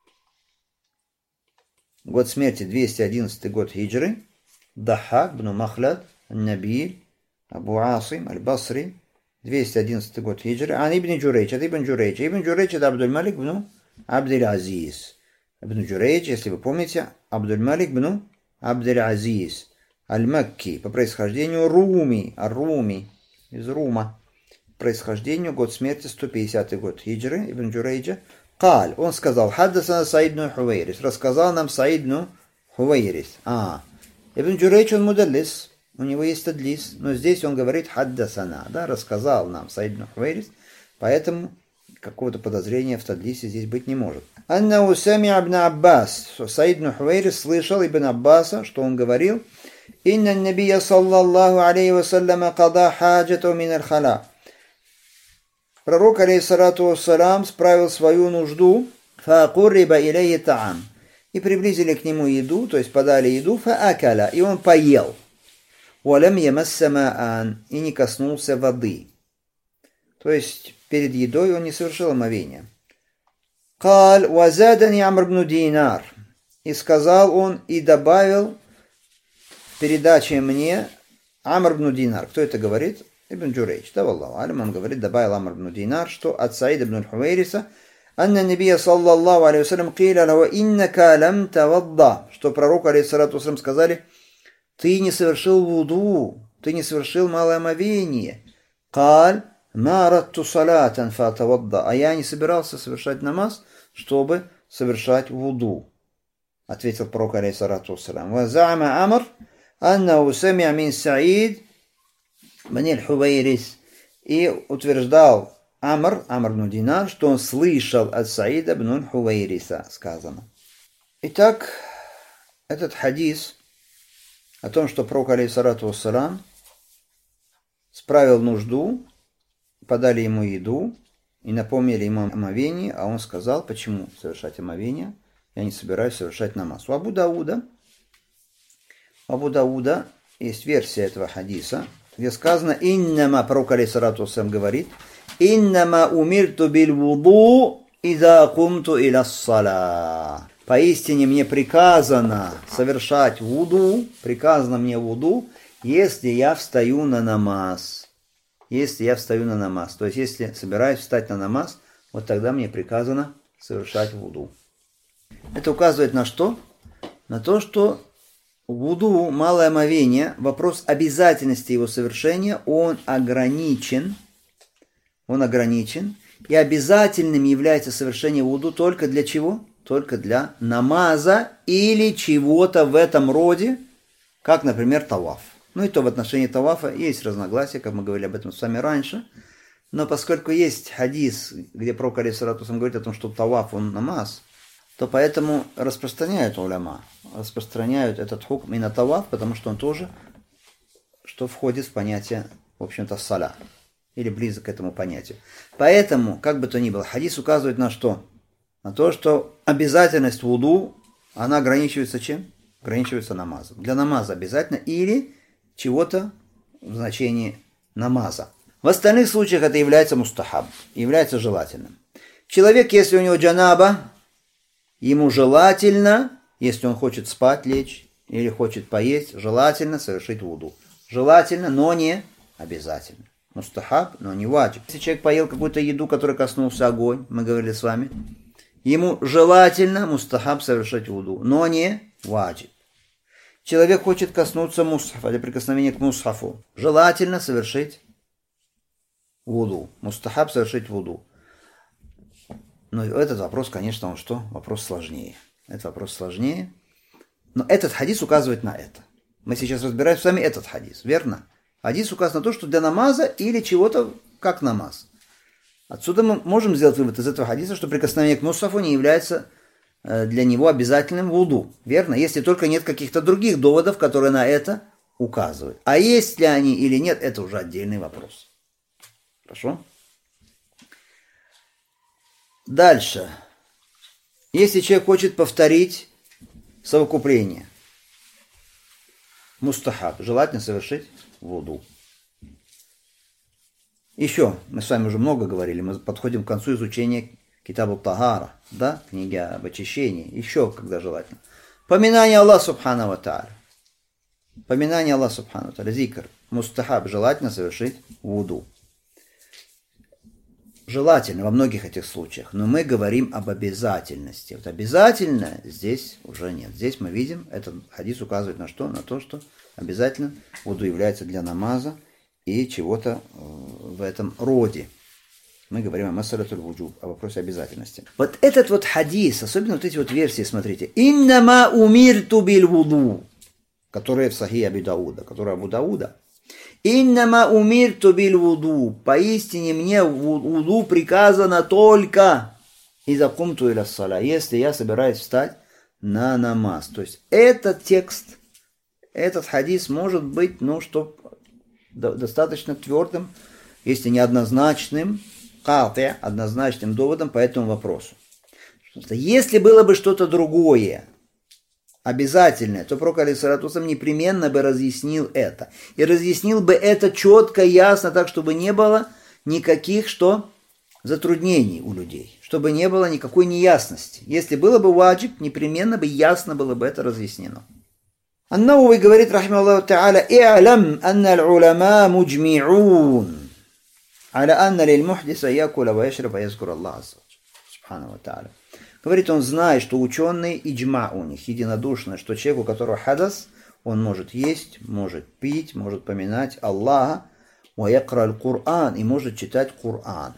Год смерти двести одиннадцатый год хиджры. Даххак бну Махлад ан-Набиль Абу Асим аль-Басри. двести одиннадцатый год хиджры. Ан ибн Джурейч, от ибн Джурейч. Ибн Джурейч это Абдуль-Малик бну Абдуль-Азиз. Ибн Джурейч, если вы помните, Абдуль-Малик бну Абдуль-Азиз аль-Макки, по происхождению Руми, Ар-Руми, из Рума, происхождению, год смерти, сто пятидесятый год хиджры, Ибн Джурейджа. Каль, он сказал, хаддасана Саид бн Хувейрис, рассказал нам Саид бн Хувейрис. А, Ибн Джурейдж, он мудаллис, у него есть тадлис, но здесь он говорит хаддасана, да, рассказал нам Саид бн Хувейрис, поэтому какого-то подозрения в тадлисе здесь быть не может. Аннау сами'а ибн Аббас, Саид бн Хувейрис слышал Ибн Аббаса, что он говорил, инна набия саллаллаху алейхи вассаляма када хаджату мин аль-халя. Пророк, алейхиссалату вассалям, справил свою нужду, фаакурриба илейхи таам, и приблизили к нему еду, то есть подали еду, фаакаля, и он поел. Валям ямасса маан, и не коснулся воды. То есть перед едой он не совершил омовения. Каль вазадани Амр бн Динар, и сказал он, и добавил в передаче мне Амр бн Динар. Кто это говорит? Ибн Джурейдж, да, валлаху алям, он говорит, добавил Амр бн Динар, что от Саида бн Хувейриса, анна набия саллаллаху алейхи вассалям киля лаху иннака лам тавадда, что пророку, алейхиссалату вассалям, сказали, ты не совершил вуду, ты не совершил малое омовение. Каль ма ратту салатан фатавадда, а я не собирался совершать намаз, чтобы совершать вуду, ответил пророк, алейхиссалату вассалям. Вазама Амр аннаху сами'а мин Саид бн аль-Хувейрис, и утверждал Амр, Амр бн Динар, что он слышал от Саида бн аль-Хувейриса, сказано. Итак, этот хадис о том, что пророк, алейхиссалату вассалям, справил нужду, подали ему еду и напомнили ему омовение, а он сказал, почему совершать омовение, я не собираюсь совершать намаз. У Абу Дауда, у Абу Дауда есть версия этого хадиса, где сказано, иннама, пророк, алейхиссалату вассалям, говорит, иннама умирту биль вуду иза кумту иля ссала. Поистине мне приказано совершать вуду, приказано мне вуду, если я встаю на намаз. Если я встаю на намаз. То есть, если собираюсь встать на намаз, вот тогда мне приказано совершать вуду. Это указывает на что? На то, что вуду, малое омовение, вопрос обязательности его совершения, он ограничен. Он ограничен. И обязательным является совершение вуду только для чего? Только для намаза или чего-то в этом роде, как, например, таваф. Ну и то в отношении тавафа есть разногласия, как мы говорили об этом с вами раньше. Но поскольку есть хадис, где пророк, алейхиссалату вассалям, говорит о том, что таваф, он намаз, то поэтому распространяют уляма, распространяют этот хукм и на таваф, потому что он тоже, что входит в понятие, в общем-то, саля, или близок к этому понятию. Поэтому, как бы то ни было, хадис указывает на что? На то, что обязательность вуду, она ограничивается чем? Ограничивается намазом. Для намаза обязательно или чего-то в значении намаза. В остальных случаях это является мустахаб, является желательным. Человек, если у него джанаба, ему желательно, если он хочет спать, лечь, или хочет поесть, желательно совершить вуду. Желательно, но не обязательно. Мустахаб, но не ваджиб. Если человек поел какую-то еду, которой коснулся огонь, мы говорили с вами, ему желательно мустахаб совершать вуду, но не ваджиб. Человек хочет коснуться мусхафа, или прикосновения к мусхафу, желательно совершить вуду. Мустахаб совершить вуду. Но этот вопрос, конечно, он что? Вопрос сложнее. Этот вопрос сложнее. Но этот хадис указывает на это. Мы сейчас разбираем с вами этот хадис, верно? Хадис указывает на то, что для намаза или чего-то как намаз. Отсюда мы можем сделать вывод из этого хадиса, что прикосновение к мусхафу не является для него обязательным вуду. Верно? Если только нет каких-то других доводов, которые на это указывают. А есть ли они или нет, это уже отдельный вопрос. Хорошо? Дальше. Если человек хочет повторить совокупление, мустахаб, желательно совершить вуду. Еще, мы с вами уже много говорили, мы подходим к концу изучения Китабу Тагара, да, книги об очищении, еще когда желательно. Поминание Аллаха Субхану ва Тааля. Поминание Аллаха Субхану ва Тааля, зикр, мустахаб, желательно совершить вуду. желательно во многих этих случаях, но мы говорим об обязательности. Вот обязательно здесь уже нет. Здесь мы видим, этот хадис указывает на что? На то, что обязательно вуду является для намаза и чего-то в этом роде. Мы говорим о масалатуль вуджуб, о вопросе обязательности. Вот этот вот хадис, особенно вот эти вот версии, смотрите. «Иннама умирту биль вуду», которые в Сахи Аби Дауда, которые Абу Дауда. «Иннама умирту биль вуду», поистине мне вуду приказано только «иза кумту иля ссаля», если я собираюсь встать на намаз. То есть этот текст, этот хадис может быть, ну, что достаточно твердым, если не однозначным, кати, однозначным доводом по этому вопросу. Если было бы что-то другое, обязательное, то пророк алейхиссалату вассалям непременно бы разъяснил это. И разъяснил бы это четко, ясно, так, чтобы не было никаких что затруднений у людей, чтобы не было никакой неясности. Если было бы ваджиб, непременно бы ясно было бы это разъяснено. Ан-Навави говорит, рахимахуллаху та'аля, «И'алам анна аль-уляма муджми'ун аля анна лиль-мухдиса якуля ва яшраба язкур Аллах азза субхану ва та'аля». Говорит, он знает, что ученые иджма у них, единодушно, что человек, у которого хадас, он может есть, может пить, может поминать Аллаха, ва якра аль-Кур'ан, и может читать Кур'ан.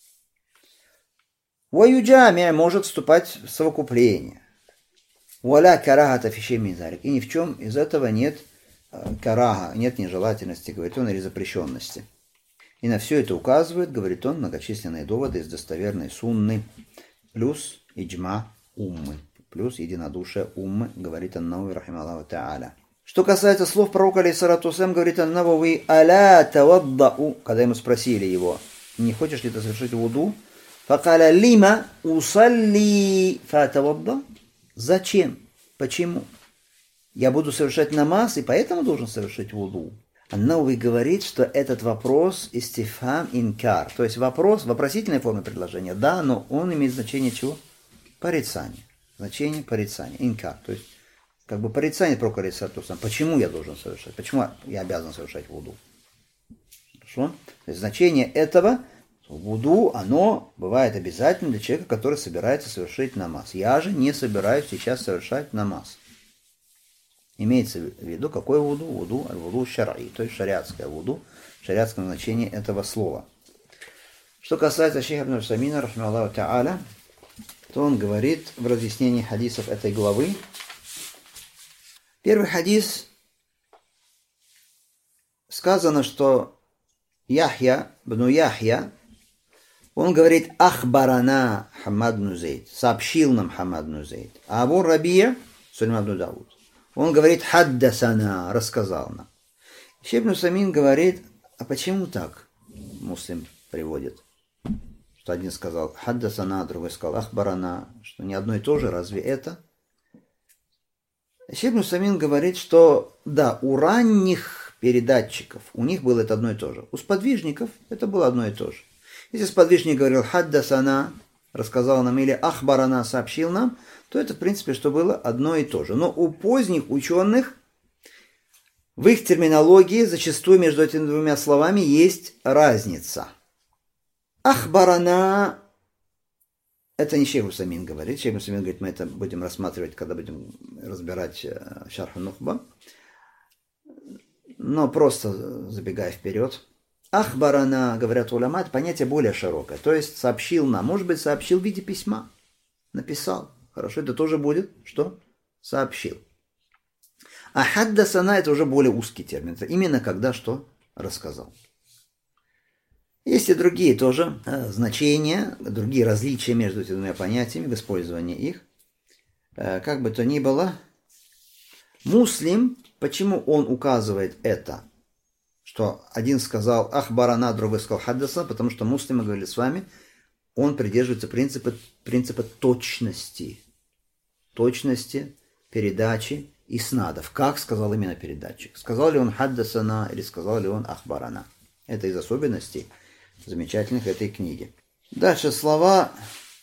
Ва юджами, может вступать в совокупление. Валя карахата фишей мин залик. И ни в чем из этого нет караха, нет нежелательности, говорит он, или запрещенности. И на все это указывает, говорит он, многочисленные доводы из достоверной сунны, плюс иджма уммы, плюс единодушие уммы, говорит ан-Навави, рахимахуллаху та'аля. Что касается слов пророка, алейхиссалату вассалям, говорит ан-Навави, аля таваддау, когда ему спросили его, не хочешь ли ты совершить вуду? Факаля лима усалли фатавадда. Зачем? Почему? Я буду совершать намаз, и поэтому должен совершить вуду. Ан-Навави говорит, что этот вопрос истифхам инкар, то есть вопрос, вопросительной формы предложения, да, но он имеет значение чего? Порицание. Значение порицания, инкар, то есть как бы порицание пророка алейхиссалату вассалям. Почему я должен совершать? Почему я обязан совершать вуду? Хорошо? То есть значение этого вуду, оно бывает обязательно для человека, который собирается совершить намаз. Я же не собираюсь сейчас совершать намаз. Имеется в виду, какой вуду? Вуду, аль-вуду шар'и, то есть шариатское вуду, в шариатском значении этого слова. Что касается шейха ибн Усаймина, рахимахуллаху та'аля, то он говорит в разъяснении хадисов этой главы. Первый хадис сказано, что Яхья, бну Яхья, он говорит, ахбарана Хаммад бну Зейд, сообщил нам Хаммад бну Зейд. А Абу Рабия, Сулейман бну Дауд, он говорит, хаддасана, рассказал нам. Шейх ибн Усаймин говорит, а почему так? Муслим приводит, что один сказал хаддасана, другой сказал ахбарана, что не одно и то же, разве это? Шейх ибн Усаймин говорит, что да, у ранних передатчиков, у них было это одно и то же. У сподвижников это было одно и то же. Если сподвижник говорил хаддасана, рассказал нам, или ахбарана, сообщил нам, то это, в принципе, что было одно и то же. Но у поздних ученых в их терминологии зачастую между этими двумя словами есть разница. Ахбарана – это не шейх Усаймин говорит. Шейх Усаймин говорит, мы это будем рассматривать, когда будем разбирать Шарх ан-Нухба. Но просто забегая вперед. Ахбарана, говорят уляма, это понятие более широкое. То есть сообщил нам, может быть, сообщил в виде письма. Написал. Хорошо, это тоже будет, что? Сообщил. А хаддасана это уже более узкий термин. Это именно когда что? Рассказал. Есть и другие тоже э, значения, другие различия между этими двумя понятиями в использовании их. Э, как бы то ни было, муслим, почему он указывает это? Что один сказал ахбарана, другой сказал хаддаса, потому что муслимы говорили с вами, он придерживается принципа, принципа точности. Точности передачи иснадов. Как сказал именно передатчик? Сказал ли он хаддасана или сказал ли он ахбарана? Это из особенностей замечательных этой книги. Дальше слова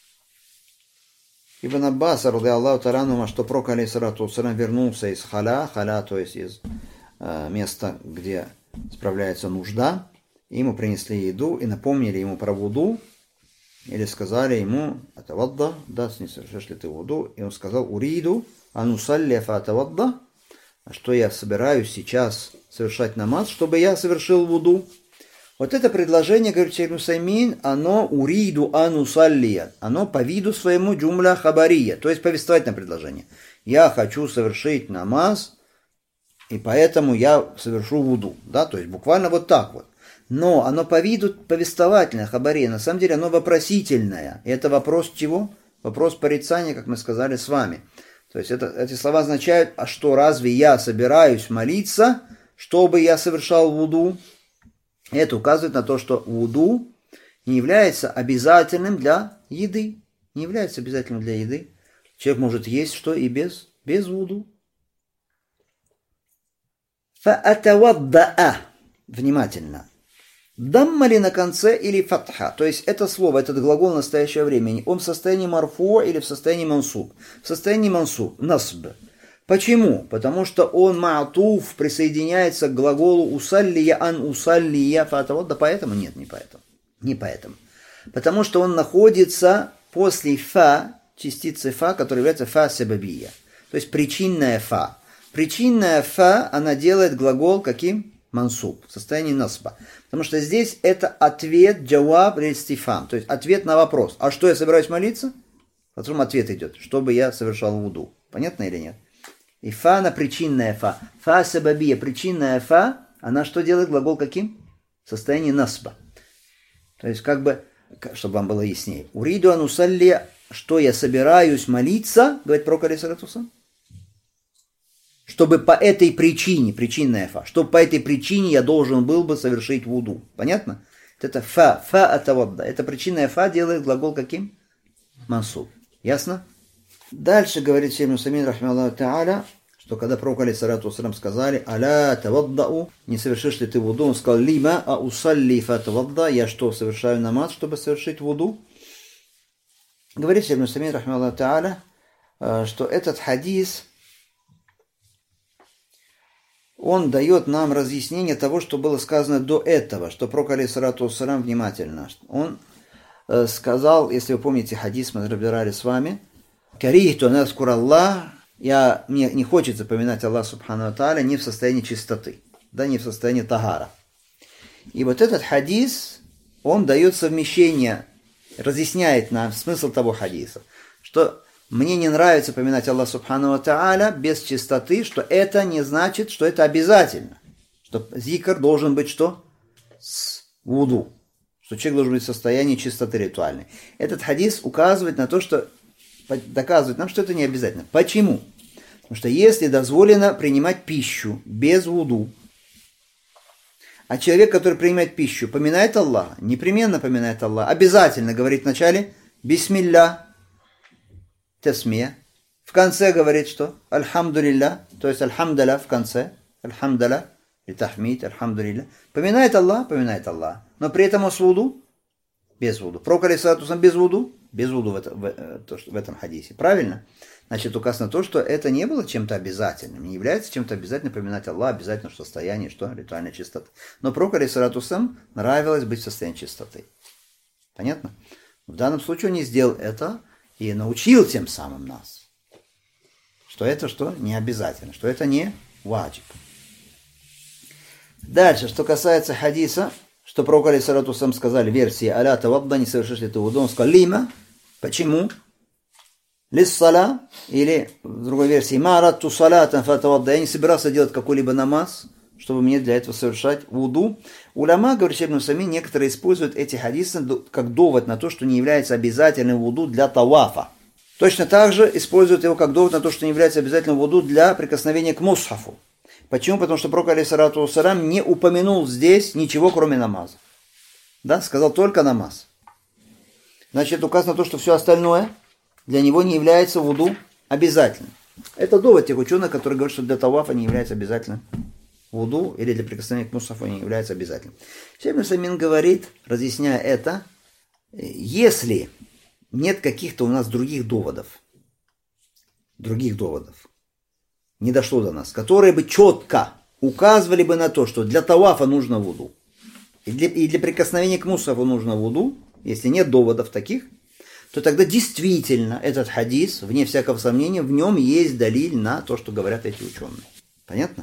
Ибн Аббаса, ради Аллаху та'аля, что пророк алейхиссалату вассалям вернулся из халя, халя, то есть из э, места, где справляется нужда, ему принесли еду и напомнили ему про вуду, или сказали ему, атавадда, да, не совершишь ли ты вуду, и он сказал, уриду, анусалли фатавадда, что я собираюсь сейчас совершать намаз, чтобы я совершил вуду. Вот это предложение, говорит шейх Усаймин, оно уриду анусаллия, оно по виду своему джумля хабария, то есть повествовательное предложение. Я хочу совершить намаз, и поэтому я совершу вуду, да, то есть буквально вот так вот. Но оно по виду повествовательное, хабария, на самом деле оно вопросительное. И это вопрос чего? Вопрос порицания, как мы сказали с вами. То есть это, эти слова означают, а что, разве я собираюсь молиться, чтобы я совершал вуду? Это указывает на то, что вуду не является обязательным для еды. Не является обязательным для еды. Человек может есть что и без, без вуду. Фаатавадда'a. Внимательно. Дамма ли на конце или фатха. То есть это слово, этот глагол настоящего времени, он в состоянии марфу или в состоянии мансуб. В состоянии мансуб, насб. Почему? Потому что он ма'туф присоединяется к глаголу усаллия ан усаллия фатавадда. Поэтому? Нет, не поэтому. Не поэтому. Потому что он находится после фа, частицы фа, которая является фа сабабия. То есть причинная фа. Причинная фа, она делает глагол каким? Мансуб, в состоянии насба. Потому что здесь это ответ, джаваб или стифам, то есть ответ на вопрос. А что я собираюсь молиться? Потом ответ идет, чтобы я совершал вуду. Понятно или нет? И фа на причинная фа. Фа сабабия, причинная фа, она что делает? Глагол каким? В состоянии насба. То есть как бы, чтобы вам было яснее. Уриду анусалли, что я собираюсь молиться, говорит пророк алейхиссалату, чтобы по этой причине, причинная фа, чтобы по этой причине я должен был бы совершить вуду. Понятно? Это фа, фа атавадда. Это причинная фа делает глагол каким? Мансуб. Ясно? Дальше говорит шейх Усаймин рахмаллаху тааля, что когда пророк алейхиссалату вассалам сказали, аля таваддау, не совершишь ли ты вуду, он сказал, лима а усалли фа тавадда, я что, совершаю намаз, чтобы совершить вуду? Говорит шейх Усаймин рахмаллаху тааля, что этот хадис, он дает нам разъяснение того, что было сказано до этого, что пророк алейхиссалату вассалам, внимательно, он э, сказал, если вы помните хадис, мы разбирали с вами, «Карихту наскур Аллах», я, мне не хочется поминать Аллах субхану тааля не в состоянии чистоты, да, не в состоянии тагара. И вот этот хадис, он дает совмещение, разъясняет нам смысл того хадиса, что мне не нравится поминать Аллах субхану тааля без чистоты, что это не значит, что это обязательно. Что зикр должен быть что? С вуду. Что человек должен быть в состоянии чистоты ритуальной. Этот хадис указывает на то, что доказывает нам, что это не обязательно. Почему? Потому что если дозволено принимать пищу без вуду, а человек, который принимает пищу, поминает Аллаха, непременно поминает Аллаха, обязательно говорит вначале «Бисмилля», тасмия. В конце говорит, что альхамдулилля, то есть альхамдаля в конце, альхамдаля, и тахмид, альхамдулилля. Поминает Аллах, поминает Аллах. Но при этом он с вуду, без вуду. Пророк алейхиссалату вассалам без вуду, без вуду в, это, в, в этом хадисе. Правильно? Значит, указано то, что это не было чем-то обязательным. Не является чем-то обязательным поминать Аллах, обязательно в состоянии, что ритуальной чистоты. Но пророку алейхиссалату вассалам нравилось быть в состоянии чистоты. Понятно? В данном случае он не сделал это, и научил тем самым нас, что это что? Не обязательно, что это не ваджиб. Дальше, что касается хадиса, что пророк алейхиссалату вассалам сказали, версии аля тавадда, не совершишь ли ты вуду, он сказал лима, почему? Лиссала, или в другой версии марату салатан фатавадда, я не собирался делать какой-либо намаз, чтобы мне для этого совершать вуду. Уляма, говорит шейх Усаймин, некоторые используют эти хадисы как довод на то, что не является обязательным вуду для тавафа. Точно так же используют его как довод на то, что не является обязательным вуду для прикосновения к мусхафу. Почему? Потому что пророк алейхиссалату вассалам не упомянул здесь ничего, кроме намаза. Да, сказал только намаз. Значит, указано то, что все остальное для него не является вуду обязательным. Это довод тех ученых, которые говорят, что для тавафа не является обязательным вуду или для прикосновения к мусхафу не является обязательным. Шейх Усаймин говорит, разъясняя это, если нет каких-то у нас других доводов, других доводов, не дошло до нас, которые бы четко указывали бы на то, что для тавафа нужно вуду, и для, и для прикосновения к мусхафу нужно вуду, если нет доводов таких, то тогда действительно этот хадис, вне всякого сомнения, в нем есть далиль на то, что говорят эти ученые. Понятно?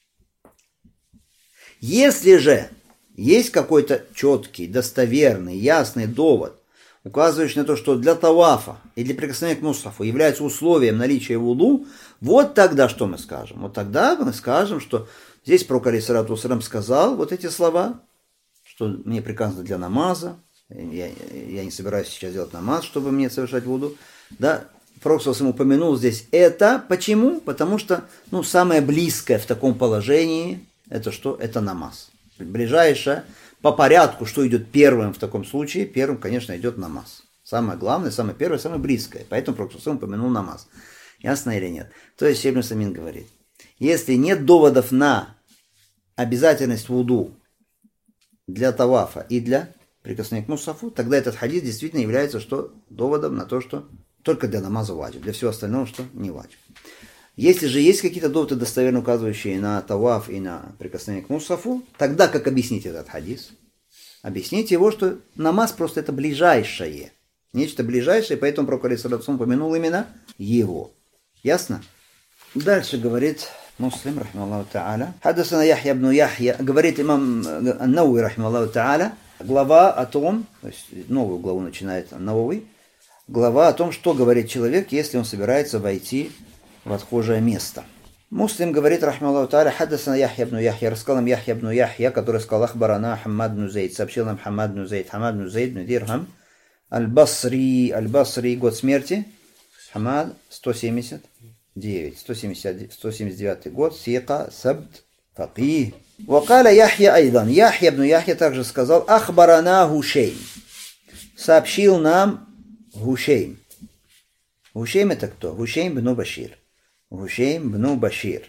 Если же есть какой-то четкий, достоверный, ясный довод, указывающий на то, что для тавафа и для прикосновения к мусхафу является условием наличия вуду, вот тогда что мы скажем? Вот тогда мы скажем, что здесь пророк алейхиссалату вассалям сказал вот эти слова, что мне приказано для намаза, я, я не собираюсь сейчас делать намаз, чтобы мне совершать вуду. Да? Пророк ему упомянул здесь это. Почему? Потому что ну, самое близкое в таком положении, это что? Это намаз. Ближайшее, по порядку, что идет первым в таком случае, первым, конечно, идет намаз. Самое главное, самое первое, самое близкое. Поэтому пророк упомянул намаз. Ясно или нет? То есть Ибн Усаймин говорит, если нет доводов на обязательность вуду для тавафа и для прикосновения к мусхафу, тогда этот хадис действительно является что? Доводом на то, что только для намаза ваджиб, для всего остального, что не ваджиб. Если же есть какие-то доводы, достоверно указывающие на таваф и на прикосновение к мусхафу, тогда как объяснить этот хадис? Объяснить его, что намаз просто это ближайшее. Нечто ближайшее, поэтому пророк алейхиссалату упомянул именно его. Ясно? Дальше говорит Муслим, рахималлаху та'аля. Хаддасана Яхья ибн Яхья, говорит имам Ан-Навави, рахималлаху та'аля, глава о том, то есть новую главу начинает Ан-Навави, глава о том, что говорит человек, если он собирается войти в отхожее место. Муслим говорит, рахималлаху та'аля, хаддасана Яхья ибн Яхья, рассказал нам Яхья ибн Яхья, который сказал, ахбарана Хаммад ибн Зейд, сообщил нам Хаммад ибн Зейд, Хаммад ибн Зейд ибн Дирхам, Аль-Басри, Аль-Басри, год смерти, Хаммад, сто семьдесят девять, сто семьдесят, сто семьдесят девятый год, Сика, Сабт, Факих. Вакаля Яхья айдан, Яхья ибн Яхья также сказал, ахбарана Гушейм, сообщил нам Гушейм. Гушейм это кто? Гушейм бну Башир. Гушейм бну Башир.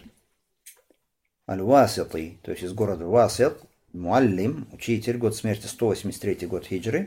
Аль-Васити, то есть из города Васит, Муаллим, учитель, год смерти сто восемьдесят третий год хиджры.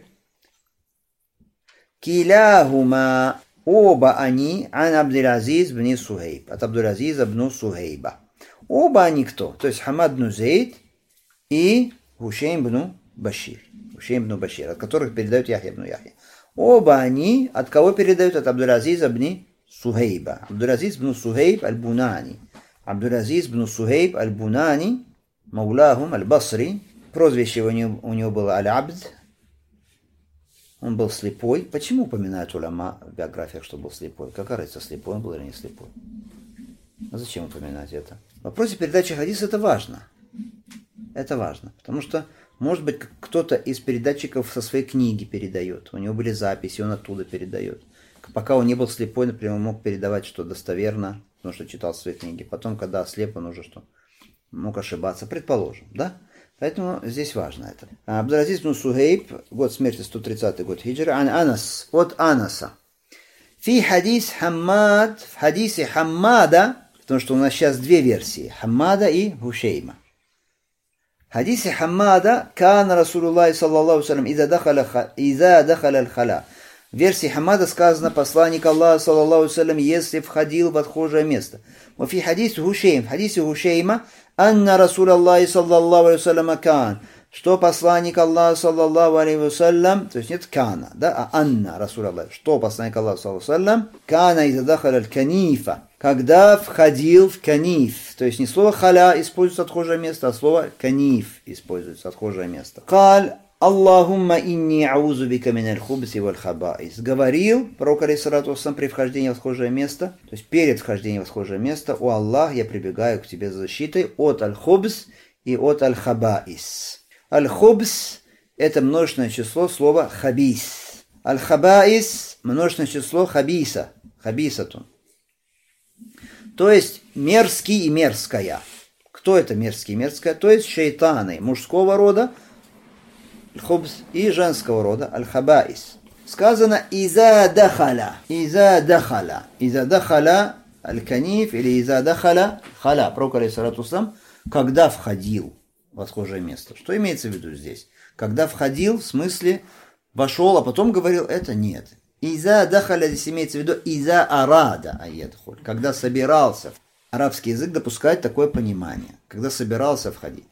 Киляхума, оба они, ан Абдул-Азиз бни Сухейб, от Абдул-Азиза бну Сухейба. Оба они кто? То есть Хаммад бну Зейд и Гушейм бну Башир. Гушейм бну Башир, от которых передают Яхья бну Яхья. Оба они от кого передают? От Абдул-Азиза бни Сухейба. Абдул-Азиз бну Сухейб аль-Бунани. Абдул-Азиз бну Сухейб аль-Бунани, Маулахум аль-Басри. Прозвище у него, у него было Аль-Абд. Он был слепой. Почему упоминают уляма в биографиях, что был слепой? Какая разница, слепой он был или не слепой? А зачем упоминать это? В вопросе передачи хадиса это важно. Это важно. Потому что, может быть, кто-то из передатчиков со своей книги передает. У него были записи, он оттуда передает. Пока он не был слепой, например, он мог передавать что достоверно, потому что читал свои книги. Потом, когда ослеп, он уже что? Мог ошибаться. Предположим, да? Поэтому здесь важно это. Абдул-Азиз бн Сухейб, год смерти сто тридцатый год хиджры, ан Анас, от Анаса. Фи хадис Хаммад, в хадисе Хаммада, потому что у нас сейчас две версии, Хаммада и Гушейма. В хадисе Хаммада, кан Расулуллах саллаллаху салям, иза дахаля аль-халя. В версии Хаммада сказано, посланник Аллаха саллаллаху салям, если входил в отхожее место. Но фи хадис Гушейм, в хадисе Гушейма, анна Расулаллах саллаллаху алейхи вассалям кан, что посланник Аллаха саллаллаху алейхи вассалям, то есть нет кана, да, а анна Расулаллах, что посланник Аллаха саллаллаху алейхи вассалям, кана иза дахаля аль-канифа, когда входил в каниф, то есть не слово халя используется отхожее место, а слово каниф используется отхожее место. Каль Аллахумма инни аузу бика миналь хубси валь хабаис. Говорил пророк алейхиссалату вассалям при вхождении в отхожее место, то есть перед вхождением в отхожее место, о Аллах, я прибегаю к тебе за защитой от аль-хубс и от аль-хабаис. Аль-хубс это множественное число слова хабис. Аль-хабаис множественное число хабиса, хабисатун. То есть мерзкий и мерзкая. Кто это мерзкий и мерзкая? То есть шейтаны мужского рода, хубс, и женского рода, аль-хабаис. Сказано иза дахаля, иза дахаля, иза дахаля аль-каниф или иза дахаля халя. Пророк алейхиссалату вассалям, когда входил в отхожее место. Что имеется в виду здесь? Когда входил, в смысле вошел, а потом говорил, это нет. Иза дахаля здесь имеется в виду иза арада аядхуль, когда собирался. Арабский язык допускает такое понимание, когда собирался входить.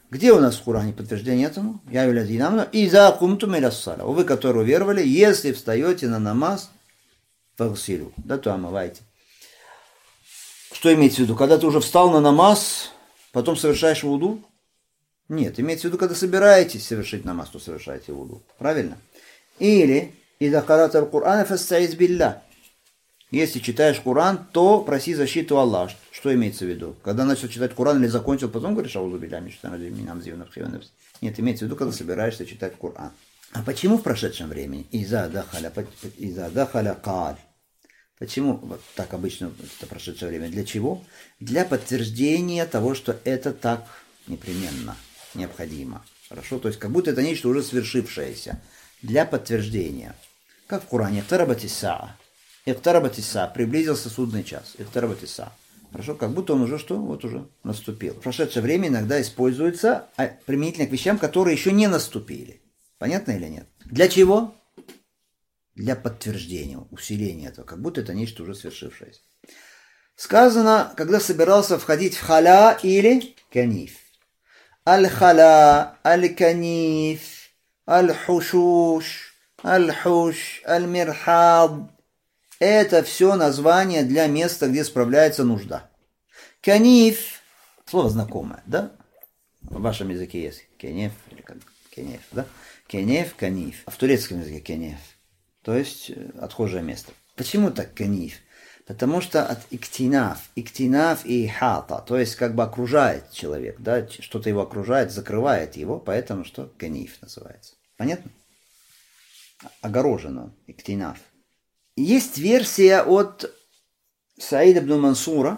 Где у нас в Коране подтверждение этому? Я являюсь динамно. Иза кумтум иля ссала. Вы, которые уверовали, если встаете на намаз, фагсилу. Да, то омывайте. Что имеется в виду? Когда ты уже встал на намаз, потом совершаешь вуду? Нет, имеется в виду, когда собираетесь совершить намаз, то совершаете вуду. Правильно? Или «Иза карата аль-Кур'ана фастаиз билля». Если читаешь Коран, то проси защиту Аллаха. Что имеется в виду? Когда начал читать Коран или закончил, потом говоришь «Аузу билля мин шайтанир раджим». Нет, имеется в виду, когда собираешься читать Коран. А почему в прошедшем времени? «Иза дахаля, иза дахаля каль». Почему вот так обычно это прошедшее время? Для чего? Для подтверждения того, что это так непременно необходимо. Хорошо? То есть как будто это нечто уже свершившееся. Для подтверждения. Как в Коране. Иқтарабатиса. Иқтарабатиса. Приблизился судный час. Иқтарабатиса. Хорошо? Как будто он уже что? Вот уже наступил. Прошедшее время иногда используется применительно к вещам, которые еще не наступили. Понятно или нет? Для чего? Для подтверждения, усиления этого. Как будто это нечто уже свершившееся. Сказано, когда собирался входить в халя или каниф. Аль-халя, аль-каниф, аль-хушуш, аль-хуш, аль-мирхад. Это все названия для места, где справляется нужда. Каниф, слово знакомое, да? В вашем языке есть кенеф, или как кенеф, да? Кенеф, каниф. А в турецком языке кенеф. То есть отхожее место. Почему так каниф? Потому что от иктинаф, иктинаф и хата, то есть как бы окружает человек, да, что-то его окружает, закрывает его, поэтому что каниф называется. Понятно? Огорожено, иктинаф. Есть версия от Саида ибн Мансура,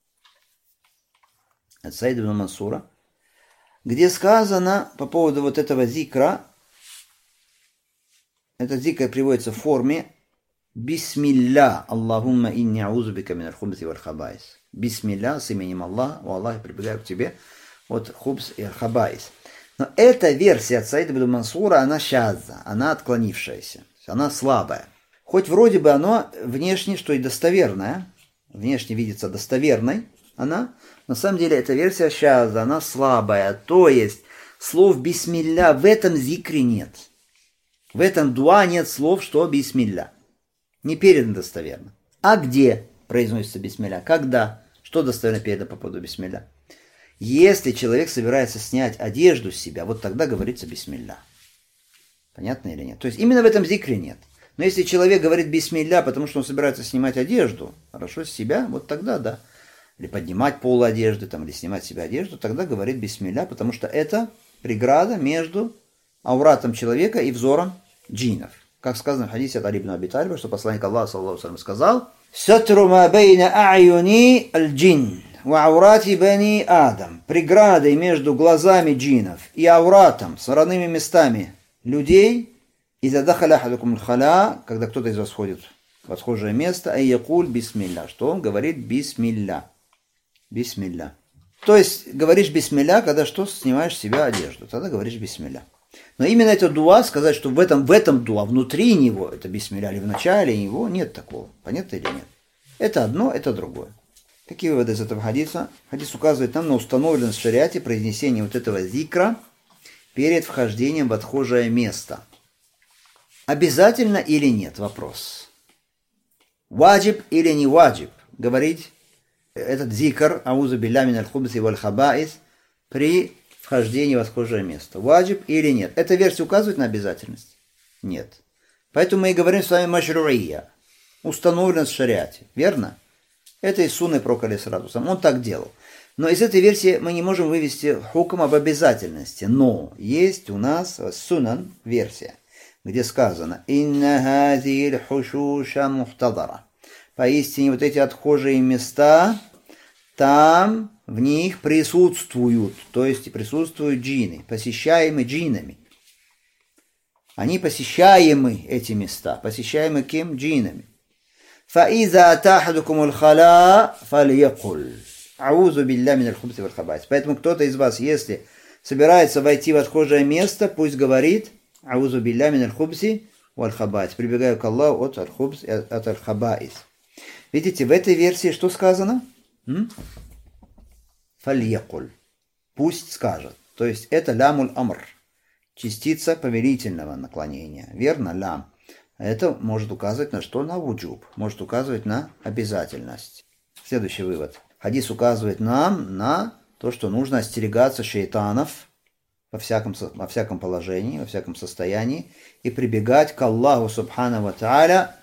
от Саида ибн Мансура, где сказано по поводу вот этого зикра, этот зикр приводится в форме Бисмилля, Аллахумма инни аузу бика мин аль-хубси валь-хабаис. Бисмилля, с именем Аллаха, о Аллах, я прибегаю к тебе от хубс и аль-хабаис. Но эта версия от Саида ибн Мансура, она шазза, она отклонившаяся, она слабая. Хоть вроде бы она внешне, что и достоверная, внешне видится достоверной, она, на самом деле, эта версия шазза, она слабая, то есть слов бисмилля в этом зикре нет. В этом дуа нет слов, что бисмилля. Не передано достоверно. А где произносится бисмилля? Когда? Что достоверно передано по поводу бисмилля? Если человек собирается снять одежду с себя, вот тогда говорится бисмилля. Понятно или нет? То есть именно в этом зикре нет. Но если человек говорит бисмилля, потому что он собирается снимать одежду, хорошо, с себя, вот тогда да. Или поднимать пол одежды, там, или снимать с себя одежду, тогда говорит бисмилля, потому что это преграда между ауратом человека и взором джиннов. Как сказано в хадисе от Али ибн Аби Талиба, что посланник Аллаха, саллаллаху алейхи ва саллям, сказал: «Сатру ма бейна а'юни аль-джин ва аурати бани Адам». Преградой между глазами джиннов и ауратом, сородными местами людей, иза дахаля ахадукум аль-халя, когда кто-то из вас входит в отхожее место, ай якуль бисмилля, что он говорит бисмилля. Бисмилля. То есть говоришь бисмилля, когда что, снимаешь с себя одежду, тогда говоришь бисмилля. Но именно это дуа, сказать, что в этом, в этом дуа, внутри него, это бисмилля, или в начале него, нет такого. Понятно или нет? Это одно, это другое. Какие выводы из этого хадиса? Хадис указывает нам на установленность в шариате произнесения вот этого зикра перед вхождением в отхожее место. Обязательно или нет? Вопрос. Ваджиб или не ваджиб говорить этот зикр аузу билля мин аль-хубси валь-хабаис при вхождение в отхожее место. Ваджиб или нет? Эта версия указывает на обязательность? Нет. Поэтому мы и говорим с вами машруия. Установленность в шариате. Верно? Это из сунны пророка алейхиссалату вассалям. Он так делал. Но из этой версии мы не можем вывести хукм об обязательности. Но есть у нас сунан версия, где сказано «Инна хазиль хушуша мухтадара». Поистине вот эти отхожие места, там в них присутствуют, то есть присутствуют джинны, посещаемые джиннами. Они посещаемы, эти места, посещаемы кем? Джиннами. فَإِذَا أَتَاحَدُكُمُ الْخَلَاءَ فَلْيَقُلْ أَعُوذُ بِاللَّهِ مِنَ الْخُبْثِ وَالْخَبَائِثِ. Поэтому кто-то из вас, если собирается войти в отхожее место, пусть говорит أَعُوذُ بِاللَّهِ مِنَ الْخُبْثِ وَالْخَبَائِثِ. Прибегаю к Аллаху от аль-хубс и от аль-хабаис. Видите, в этой версии что сказано? Фальякуль. Пусть скажет. То есть это лямуль амр, частица повелительного наклонения. Верно? Лям. Это может указывать на что? На вуджуб. Может указывать на обязательность. Следующий вывод. Хадис указывает нам на то, что нужно остерегаться шейтанов во всяком, во всяком положении, во всяком состоянии и прибегать к Аллаху субхану ва тааля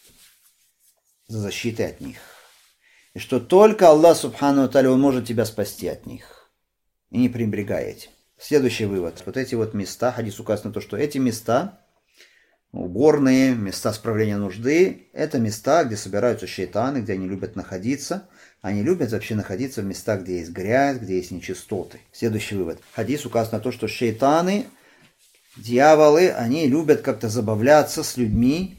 за защитой от них. И что только Аллах субхану ва тааля, Он может тебя спасти от них. И не пренебрегай этим. Следующий вывод. Вот эти вот места, хадис указывает на то, что эти места, уборные, места справления нужды, это места, где собираются шейтаны, где они любят находиться. Они любят вообще находиться в местах, где есть грязь, где есть нечистоты. Следующий вывод. Хадис указывает на то, что шейтаны, дьяволы, они любят как-то забавляться с людьми,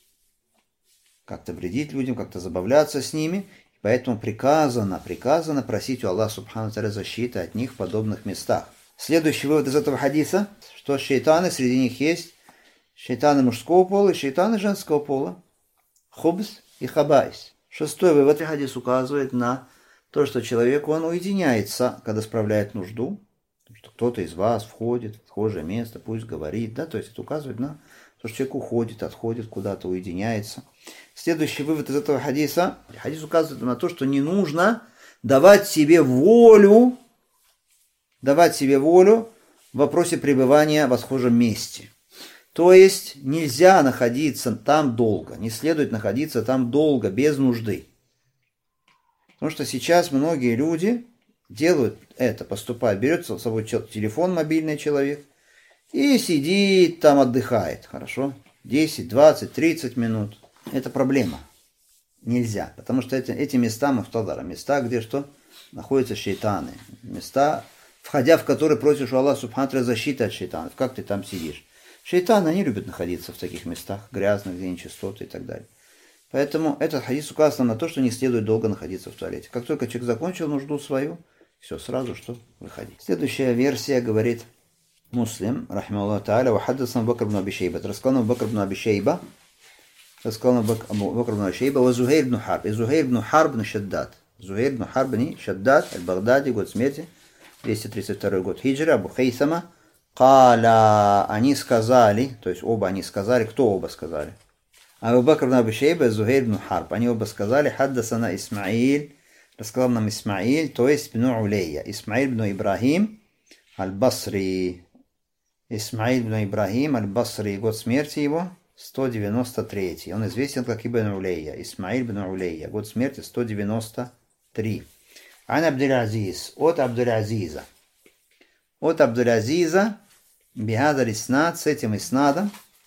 как-то вредить людям, как-то забавляться с ними. Поэтому приказано, приказано просить у Аллаха субхану ва тааля защиты от них в подобных местах. Следующий вывод из этого хадиса, что шейтаны, среди них есть шейтаны мужского пола и шейтаны женского пола. Хубс и хабайс. Шестой вывод. Хадис указывает на то, что человек, он уединяется, когда справляет нужду. Что кто-то из вас входит в схожее место, пусть говорит. Да? То есть это указывает на то, что человек уходит, отходит куда-то, уединяется. Следующий вывод из этого хадиса. Хадис указывает на то, что не нужно давать себе волю, давать себе волю в вопросе пребывания в схожем месте. То есть нельзя находиться там долго, не следует находиться там долго, без нужды. Потому что сейчас многие люди делают это, поступают, берет с собой телефон мобильный человек и сидит там, отдыхает, хорошо, десять, двадцать, тридцать минут. Это проблема. Нельзя, потому что эти, эти места муфтадара, места, где что? Находятся шейтаны, места, входя в которые просишь у Аллаха субхану ва тааля защиты от шейтанов. Как ты там сидишь? Шейтаны, они любят находиться в таких местах, грязных, где нечистоты и так далее. Поэтому этот хадис указан на то, что не следует долго находиться в туалете. Как только человек закончил нужду свою, все, сразу что? Выходить. Следующая версия говорит Муслим, рахимахуллаху тааля, ва хаддасана Бакр ибн Аби Шейба. Рассказал нам Бакр ибн Аби Шейба, рассказал нам Бакр ибн Аби Шейба, ва Зухайр ибн Харб. И Зухайр ибн Харб ибн Шаддад. Зухайр ибн Харб ибн Шаддад, аль-Багдади, год смерти, двести тридцать второй год хиджры, Абу Хайсама. Каля, они сказали, то есть оба они сказали, кто оба сказали? Абу Бакр ибн Аби Шейба и Зухайр ибн Харб. Они оба сказали, хаддасана Исмаиль, рассказал нам Исмаиль, то есть ибн Улейя. Исмаиль ибн Ибрахим аль-Басри. Исмаиль ибн Ибрахим аль-Басри, год смерти его сто девяносто третий. Он известен как Ибн Улейя. Исмаиль ибн Улейя, год смерти сто девяносто три. Ан Абдуль-Азиз, от Абдуль-Азиза. От Абдуль-Азиза, бихадар иснад, с этим иснадом.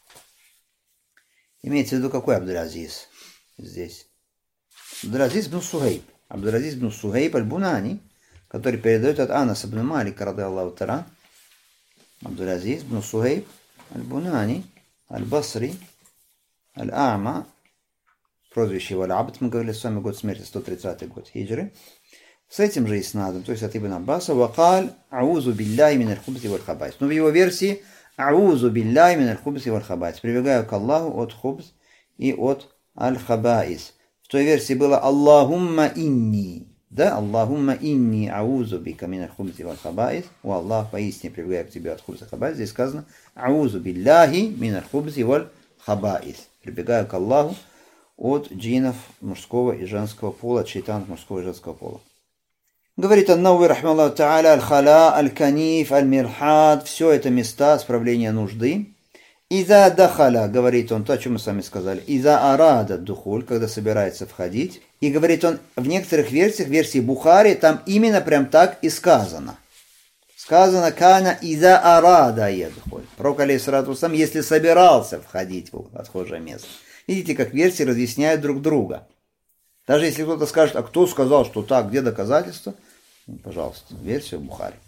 Имеется в виду какой Абдуль-Азиз здесь? Абдуль-Азиз ибн Сухейб. Абдуль-Азиз ибн Сухейб аль-Бунани, который передает от Анас ибн Малика, рады Аллаху тааря. Абдуль-Азиз ибн Сухейб аль-Бунани, аль-Басри, аль-А'ма, прозвище его Аль-Абд, мы говорили с вами, год смерти сто тридцатый год хиджры. С этим же иснадом, то есть от Ибн Аббаса, вакаль аузу билляхи миналь хубзи валь хабайс. Но в его версии аузу билляхи миналь хубзи валь хабайс. Прибегаю к Аллаху от хубз и от аль-хабайс. В той версии было Аллахумма инни. Да, Аллахумма инни аузу бика миналь хубзи валь хабайс. О Аллах, поистине прибегаю к тебе от хубза хабайс. Здесь сказано аузу билляхи миналь хубзи валь хабайс. Прибегаю к Аллаху от джинов мужского и женского пола, от шейтанов мужского и женского пола. Говорит Ан-Навави, рахимахуллаху тааля, аль-халя, аль-каниф, аль-мирхад, все это места справления нужды. Иза дахаля, говорит он, то, о чем мы с вами сказали. Иза арада духуль, когда собирается входить. И говорит он, в некоторых версиях, в версии Бухари, там именно прям так и сказано. Сказано, кана иза арада едхуль. Пророк алейхиссалату вассалам, если собирался входить в отхожее место. Видите, как версии разъясняют друг друга. Даже если кто-то скажет, а кто сказал, что так, где доказательства? Пожалуйста, версия Бухари.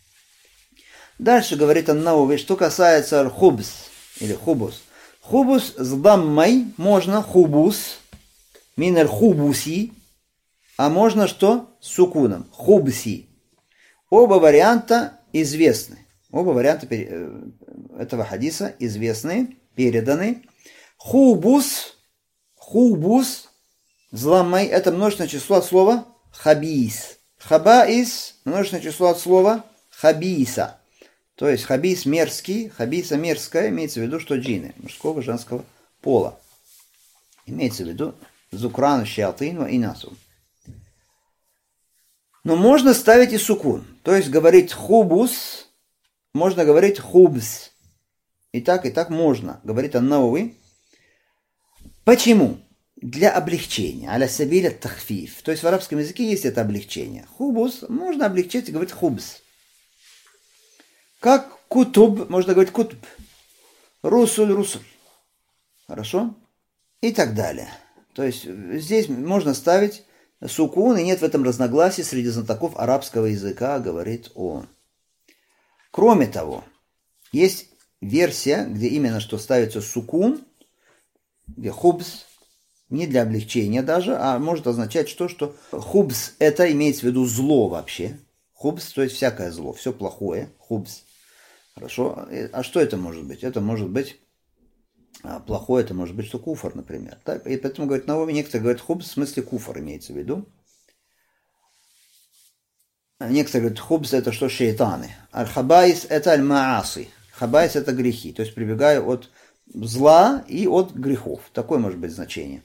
Дальше говорит Ан-Навави, что касается аль-хубс или хубус. Хубус с даммой можно хубус, мин аль-хубуси, а можно что? С сукуном, хубси. Оба варианта известны. Оба варианта этого хадиса известны, переданы. Хубус, хубус, зламай, это множественное число от слова хабис. Хабаис, множественное число от слова хабиса. То есть хабис мерзкий, хабиса мерзкая, имеется в виду, что джинны, мужского и женского пола. Имеется в виду зукрану, шиатыну и насу. Но можно ставить и сукун. То есть говорить хубус, можно говорить хубс. И так, и так можно, говорит ан-Навави. Почему? Для облегчения. Аля сабиля тахфиф. То есть в арабском языке есть это облегчение. Хубус можно облегчить и говорить хубс. Как кутуб, можно говорить кутуб. Русуль, русуль. Хорошо? И так далее. То есть здесь можно ставить сукун, и нет в этом разногласий среди знатоков арабского языка, говорит он. Кроме того, есть версия, где именно что ставится сукун, где хубс, не для облегчения даже, а может означать что, что хубс это имеется в виду зло вообще. Хубс, то есть всякое зло, все плохое, хубс. Хорошо, а что это может быть? Это может быть плохое, это может быть что куфр, например. Так? И поэтому, говорит, Навави, некоторые говорят хубс, в смысле куфр имеется в виду. Некоторые говорят, хубс это что шейтаны. Аль-хабайс это аль-мааси. Хабайс это грехи, то есть прибегаю от зла и от грехов. Такое может быть значение.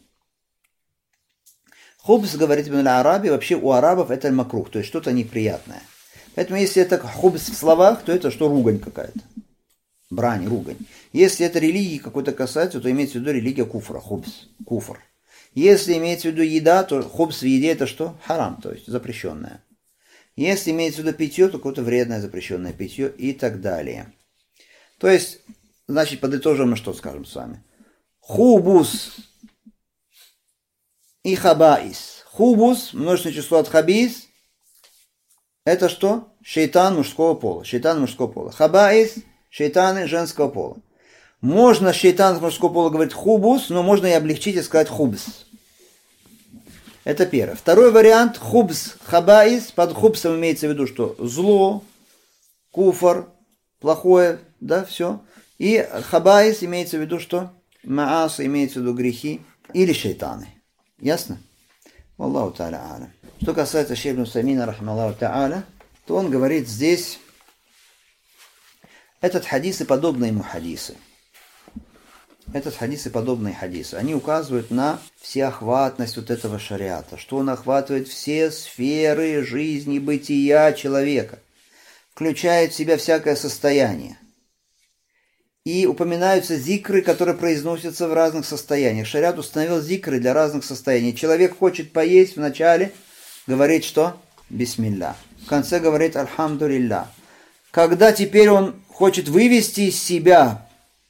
Хубс, говорит Ибн аль-Араби, вообще у арабов это аль-макрух, то есть что-то неприятное. Поэтому если это хубс в словах, то это что, ругань какая-то. Брань, ругань. Если это религии какой-то касается, то имеется в виду религия куфра, хубс, куфр. Если имеется в виду еда, то хубс в еде это что? Харам, то есть запрещенное. Если имеется в виду питье, то какое-то вредное запрещенное питье и так далее. То есть, значит, подытожим мы что скажем с вами. Хубус и хабаис. Хубус, множественное число от хабис, это что? Шейтан мужского пола. Шейтан мужского пола. Хабаис, шейтаны женского пола. Можно шейтан мужского пола говорить хубус, но можно и облегчить и сказать хубс. Это первое. Второй вариант, хубс, хабаис. Под хубсом имеется в виду, что зло, куфр, плохое, да, все. И хабаис имеется в виду, что маас имеется в виду грехи или шейтаны. Ясно? Аллаху та'аля а'лям. Что касается шейха ибн Усаймина, рахмаллаху та'аля, то он говорит здесь, этот хадис и подобные ему хадисы. Этот хадис и подобные хадисы, они указывают на всеохватность вот этого шариата, что он охватывает все сферы жизни, бытия человека, включает в себя всякое состояние. И упоминаются зикры, которые произносятся в разных состояниях. Шариат установил зикры для разных состояний. Человек хочет поесть, вначале говорит что? Бисмилля. В конце говорит альхамдулилля. Когда теперь он хочет вывести из себя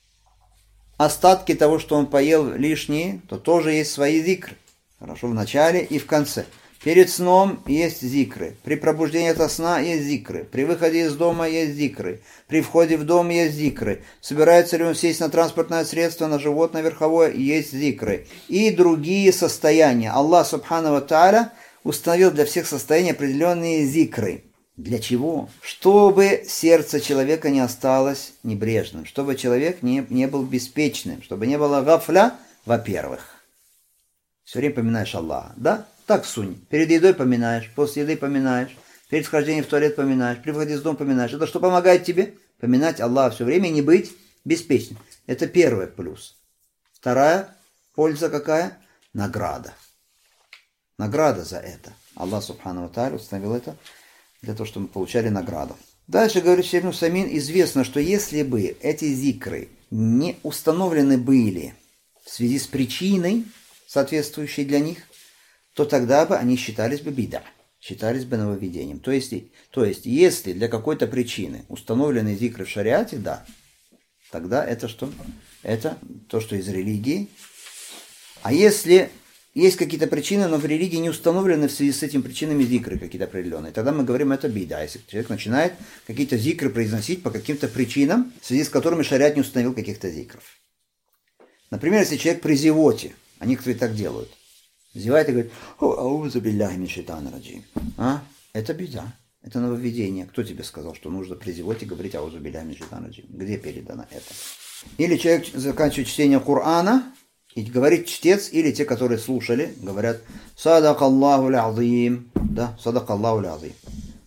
остатки того, что он поел лишние, то тоже есть свои зикры. Хорошо, в начале и в конце. Перед сном есть зикры. При пробуждении от сна есть зикры. При выходе из дома есть зикры. При входе в дом есть зикры. Собирается ли он сесть на транспортное средство, на животное верховое, есть зикры. И другие состояния. Аллах субхану ва тааля установил для всех состояний определенные зикры. Для чего? Чтобы сердце человека не осталось небрежным. Чтобы человек не, не был беспечным. Чтобы не было гафля, во-первых. Все время поминаешь Аллаха, да? Так сунь. Перед едой поминаешь, после еды поминаешь, перед вхождением в туалет поминаешь, при выходе из дома поминаешь. Это что помогает тебе? Поминать Аллаха все время и не быть беспечным. Это первый плюс. Вторая польза какая? Награда. Награда за это. Аллах субхану ва тааля установил это для того, чтобы мы получали награду. Дальше, говорит шейх ибн Усаймин, известно, что если бы эти зикры не установлены были в связи с причиной, соответствующей для них, то тогда бы они считались бы бида, считались бы нововведением. То есть, то есть, если для какой-то причины установлены зикры в шариате, да, тогда это что? Это то, что из религии. А если есть какие-то причины, но в религии не установлены в связи с этими причинами зикры какие-то определенные, тогда мы говорим, это бида. Если человек начинает какие-то зикры произносить по каким-то причинам, в связи с которыми шариат не установил каких-то зикров. Например, если человек при зевоте, а некоторые так делают, зевает и говорит, аузу билляхи мин шайтани раджим. А? Это беда. Это нововведение. Кто тебе сказал, что нужно при зевоте говорить аузу билляхи мин шайтани раджим? Где передано это? Или человек заканчивает чтение Корана, и говорит чтец, или те, которые слушали, говорят, садак Аллаху ля-азим. Да, садак Аллаху ля-азим.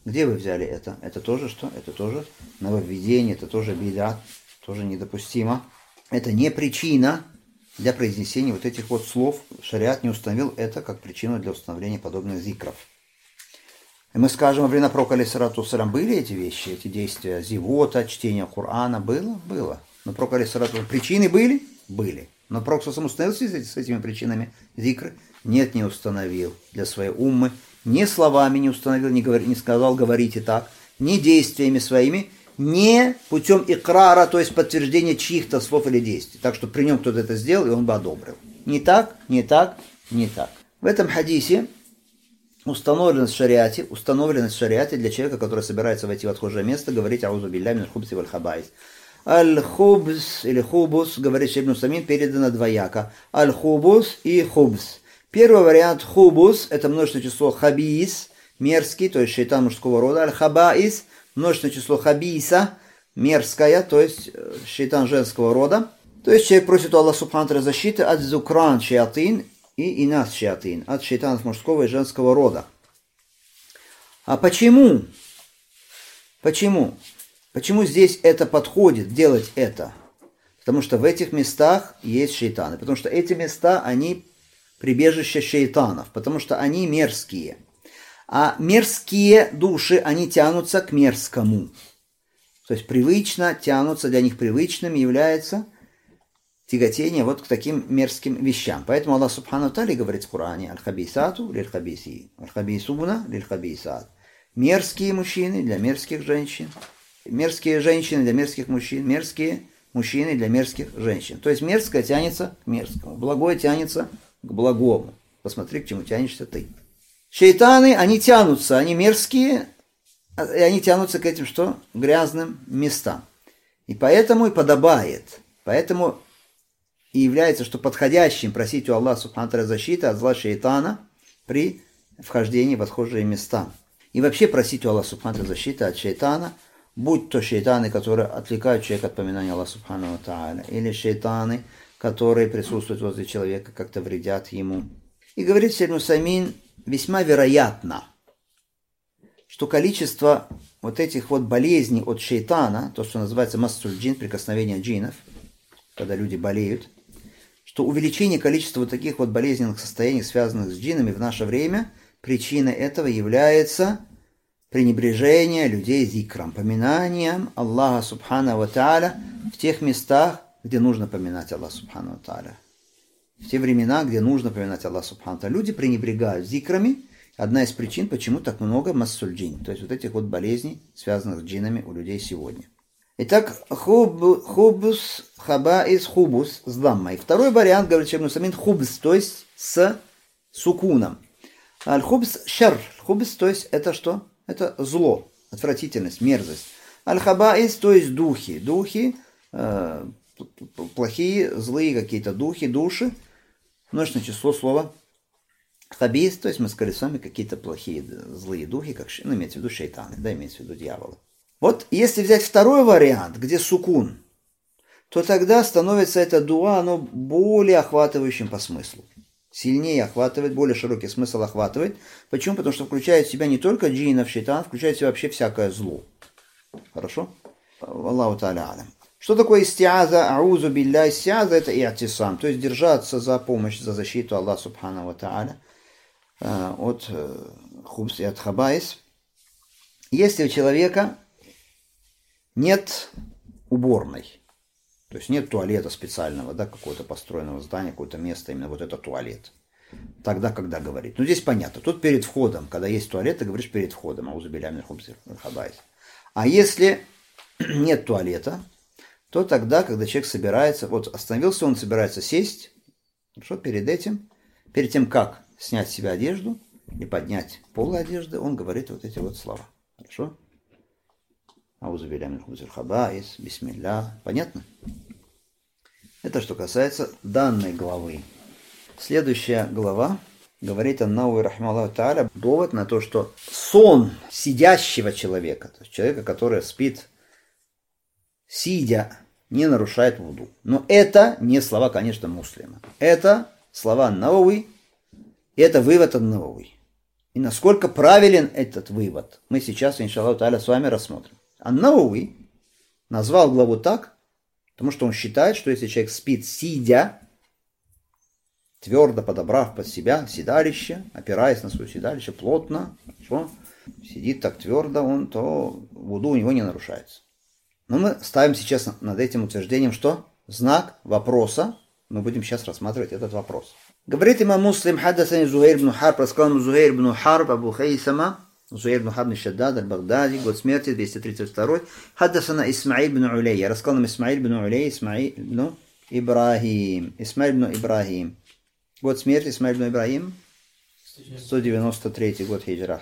Где вы взяли это? Это тоже что? Это тоже нововведение, это тоже бидат, тоже недопустимо. Это не причина для произнесения вот этих вот слов. Шариат не установил это как причину для установления подобных зикров. И мы скажем, во времена пророка алейхиссалату вассалям были эти вещи, эти действия, зивота, чтение Корана, было? Было. Но пророк алейхиссалату вассалям, причины были? Были. Но пророк сам установил с этими причинами зикры? Нет, не установил для своей уммы. Ни словами не установил, не, говор, не сказал, говорите так, ни действиями своими, не путем икрара, то есть подтверждения чьих-то слов или действий. Так что при нем кто-то это сделал, и он бы одобрил. Не так, не так, не так. В этом хадисе установленность в шариате, установленность в шариате для человека, который собирается войти в отхожее место, говорить аузу билля мин аль-хубси валь-хабаис. Аль-хубс или хубус, говорит Шейх ибн Усаймин, передано двояко. Аль-хубус и хубс. Первый вариант хубус, это множественное число хабис, мерзкий, то есть шейтан мужского рода. Аль-хабаис, множественное число хабиса, мерзкая, то есть шейтан женского рода. То есть человек просит у Аллаха субхану ва тааля защиты от зукран шаятин и инас шаятин, от шейтанов мужского и женского рода. А почему? Почему? Почему здесь это подходит, делать это? Потому что в этих местах есть шейтаны. Потому что эти места, они прибежище шейтанов, потому что они мерзкие. А мерзкие души, они тянутся к мерзкому. То есть привычно тянутся, для них привычным является тяготение вот к таким мерзким вещам. Поэтому Аллах субхану ва тааля говорит в Коране: «Аль-хабисату лиль-хабиси, аль-хабисуна лиль-хабисат». Мерзкие мужчины для мерзких женщин, мерзкие женщины для мерзких мужчин, мерзкие мужчины для мерзких женщин. То есть мерзкое тянется к мерзкому, благое тянется к благому. Посмотри, к чему тянешься ты. Шейтаны, они тянутся, они мерзкие, и они тянутся к этим что? Грязным местам. И поэтому и подобает, поэтому и является, что подходящим просить у Аллаха субхану ва тааля защиты от зла шейтана при вхождении в отхожие места. И вообще просить у Аллаха субхану ва тааля защиты от шейтана, будь то шейтаны, которые отвлекают человека от поминания Аллаха субхану ва тааля, или шейтаны, которые присутствуют возле человека, как-то вредят ему. И говорит Шейх ибн Усаймин, весьма вероятно, что количество вот этих вот болезней от шейтана, то, что называется массуль джин, прикосновение джинов, когда люди болеют, что увеличение количества вот таких вот болезненных состояний, связанных с джинами в наше время, причиной этого является пренебрежение людей зикром, поминанием Аллаха субхану ва тааля в тех местах, где нужно поминать Аллаха субхану ва тааля. В те времена, где нужно поминать Аллаха субхану ва тааля, люди пренебрегают зикрами. Одна из причин, почему так много массуль джин, то есть вот этих вот болезней, связанных с джинами у людей сегодня. Итак, хуб, хубус, хабаис, хубус с даммой. Второй вариант, говорит Шейх ибн Усаймин, хубс, то есть с сукуном. Аль-хубс шар. Хубс, то есть это что? Это зло, отвратительность, мерзость. Аль-хабаис, то есть духи. Духи, э, плохие, злые какие-то духи, души. Множественное число слова хабис, то есть мы сказали с вами какие-то плохие, злые духи, как, ну, имеется в виду шейтаны, да, имеется в виду дьяволы. Вот если взять второй вариант, где сукун, то тогда становится это дуа, оно более охватывающим по смыслу. Сильнее охватывает, более широкий смысл охватывает. Почему? Потому что включает в себя не только джинов, шейтан, включает в себя вообще всякое зло. Хорошо? Аллаху та'аля алям. Что такое истиаза, аузу билля? Истиаза — это и'тисам, то есть держаться за помощь, за защиту Аллаха субхану ва тааля от хубс и от хабаис. Если у человека нет уборной, то есть нет туалета специального, да, какого-то построенного здания, какое-то место, именно вот это туалет. Тогда, когда говорить. Ну, здесь понятно. Тут перед входом, когда есть туалет, ты говоришь перед входом. Аузу билля мин аль-хубси валь-хабаис. А если нет туалета, то тогда, когда человек собирается, вот остановился, он собирается сесть, хорошо, перед этим, перед тем, как снять с себя одежду и поднять полы одежды, он говорит вот эти вот слова. Хорошо? Аузу билля мин аль-хубси валь-хабаис, бисмилля. Понятно? Это что касается данной главы. Следующая глава говорит ан-Науи рахимахуллаху тааля довод на то, что сон сидящего человека, то есть человека, который спит сидя, не нарушает вуду. Но это не слова, конечно, муслима. Это слова ан-Науи, и это вывод ан-Науи. И насколько правилен этот вывод, мы сейчас, иншаллаху тааля, с вами рассмотрим. Ан-Навави назвал главу так, потому что он считает, что если человек спит сидя, твердо подобрав под себя седалище, опираясь на свое седалище плотно, что сидит так твердо, он, то вуду у него не нарушается. Но мы ставим сейчас над этим утверждением, что знак вопроса. Мы будем сейчас рассматривать этот вопрос. Говорит имам Муслим, хаддасани Зухайр ибн Харб, рассказал ему Зухайр ибн Харб, Абу Хайсама, Зухайр ибн Харб Шаддад, аль-Багдади, год смерти, двести тридцать второй. Хаддасана Исмаиль ибн Улейя, рассказал нам Исмаиль ибн Улейя, Исмаиль ибн Ибрахим, Исмаиль ибн Ибрахим. Год смерти Исмаиль ибн Ибрахим, сто девяносто третий год хиджра.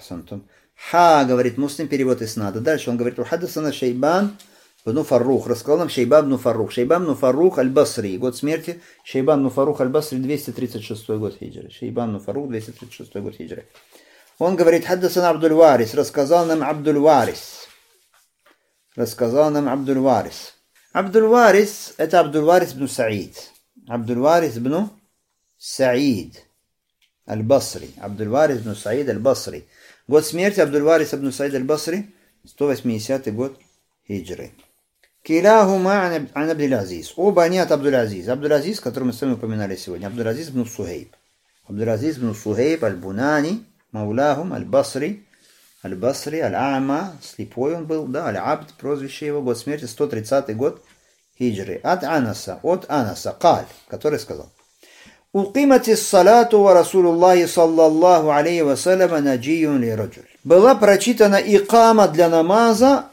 Ха, говорит Муслим, перевод Иснада. Дальше он говорит, хаддасана Шейбан бну Фаррух, рассказал нам Шейбан бну Фаррух. Шейбан бну Фаррух аль-Басри, год смерти. Шейбан бну Фаррух аль-Басри, двести тридцать шестой год хиджры. Шейбан бну Фаррух, двести тридцать шестой год хиджры. Он говорит, хаддасан Абдуль Варис, рассказал нам Абдуль Варис. Рассказал нам Абдуль Варис. Абдуль Варис, это Абдуль Варис бну Саид. Абдуль Варис бну Саид аль-Басри. Абдуль Варис бну Саид аль-Басри. Год смерти Абдуль Варис бну Саид аль-Басри, сто восьмидесятый год хиджры. Киляхума ан Абдуль Азиз. Оба они от Абдуль Азиз. Абдуль Азиз, который мы с вами упоминали сегодня. Абдуль Азиз бну Сухейб. Абдуль Азиз бну Сухейб аль-Бунани, маулахум, аль-Басри, аль-Басри, аль-Ама, слепой он был, да, аль-Абд, прозвище его, год смерти, сто тридцатый год хиджры. От Анаса, от Анаса, каль, который сказал. Укиматис салату ва Расулуллахи саллаллаху алейхи ва саллама наджиюн ли раджуль. Была прочитана икама для намаза,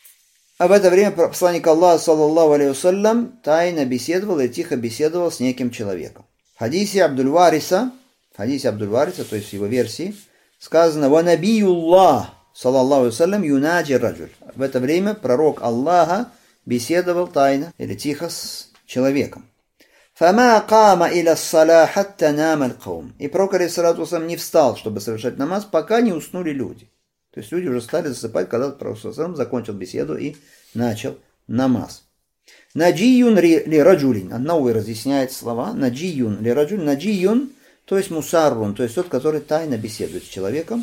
а в это время посланник Аллаха, саллаллаху алейхи вассалям, тайно беседовал и тихо беседовал с неким человеком. В хадисе Абдуль Вариса, в хадисе Абдуль Вариса, то есть в его версии, сказано «Ва набиюллах, саллаллаху алейхи вассалям, юнаджи раджуль». В это время пророк Аллаха беседовал тайно или тихо с человеком. «Фама кама иля ссаля хатта нама аль-каум». И пророк, алейхиссалату вассалям, не встал, чтобы совершать намаз, пока не уснули люди. То есть люди уже стали засыпать, когда пророк закончил беседу и начал намаз. Наджиюн ли раджулин. Ан-Навави разъясняет слова. Наджиюн ли раджулин. Наджиюн, то есть мусаррун, то есть тот, который тайно беседует с человеком.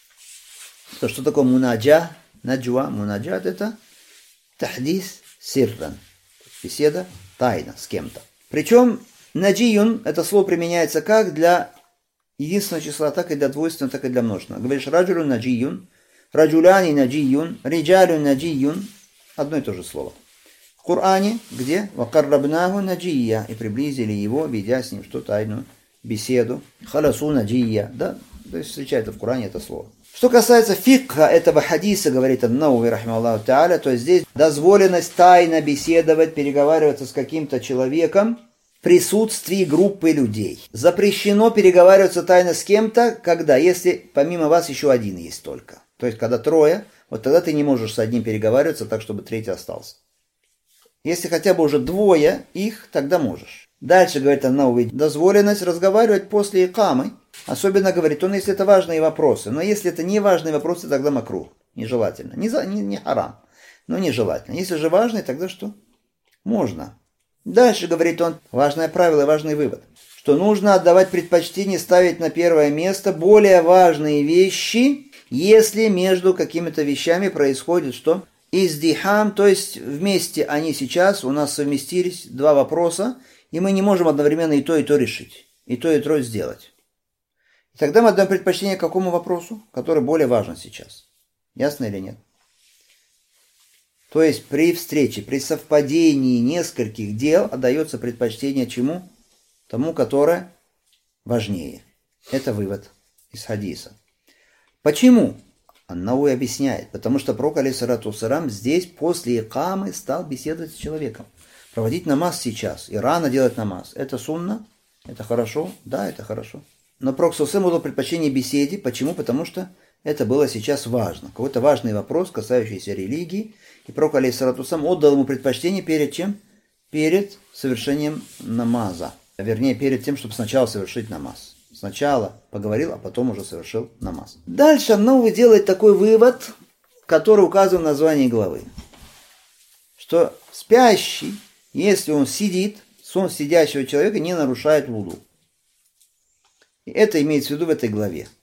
То, что такое мунаджа, наджуа, мунаджат, это тахдис сирран. Беседа тайно с кем-то. Причем наджиюн, это слово применяется как для единственного числа, так и для двойственного, так и для множественного. Говоришь раджулюн наджиюн, раджуляни наджиюн, риджалюн наджиюн. Одно и то же слово. В Коране, где вакаррабнаху наджия, и приблизили его, ведя с ним что тайную беседу. Халасу наджия, да, то есть встречается в Коране это слово. Что касается фикха этого хадиса, говорит Ан-Навави рахимахуллаху тааля, то здесь дозволенность тайно беседовать, переговариваться с каким-то человеком в присутствии группы людей. Запрещено переговариваться тайно с кем-то, когда, если помимо вас еще один есть только. То есть, когда трое, вот тогда ты не можешь с одним переговариваться так, чтобы третий остался. Если хотя бы уже двое их, тогда можешь. Дальше, говорит Ан-Навави, дозволенность разговаривать после икамы. Особенно, говорит он, если это важные вопросы. Но если это не важные вопросы, тогда макрух. Нежелательно. Не, за, не, не харам, но нежелательно. Если же важные, тогда что? Можно. Дальше, говорит он, важное правило и важный вывод. Что нужно отдавать предпочтение, ставить на первое место более важные вещи, если между какими-то вещами происходит что? Издихам, то есть вместе они сейчас у нас совместились, два вопроса, и мы не можем одновременно и то, и то решить, и то, и то сделать. И тогда мы отдаем предпочтение какому вопросу, который более важен сейчас. Ясно или нет? То есть при встрече, при совпадении нескольких дел отдается предпочтение чему? Тому, которое важнее. Это вывод из хадиса. Почему? Ан-Навави объясняет. Потому что пророк, алейхиссалату вассалям, здесь после икамы стал беседовать с человеком. Проводить намаз сейчас и рано делать намаз. Это сунна? Это хорошо? Да, это хорошо. Но пророк саллаллаху алейхи ва саллям отдал предпочтение беседе. Почему? Потому что это было сейчас важно. Какой-то важный вопрос, касающийся религии. И пророк, алейхиссалату ва саллям, отдал ему предпочтение перед чем? Перед совершением намаза. Вернее, перед тем, чтобы сначала совершить намаз. Сначала поговорил, а потом уже совершил намаз. Дальше Ан-Навави делает такой вывод, который указан в названии главы. Что спящий, если он сидит, сон сидящего человека не нарушает вуду. И это имеется в виду в этой главе.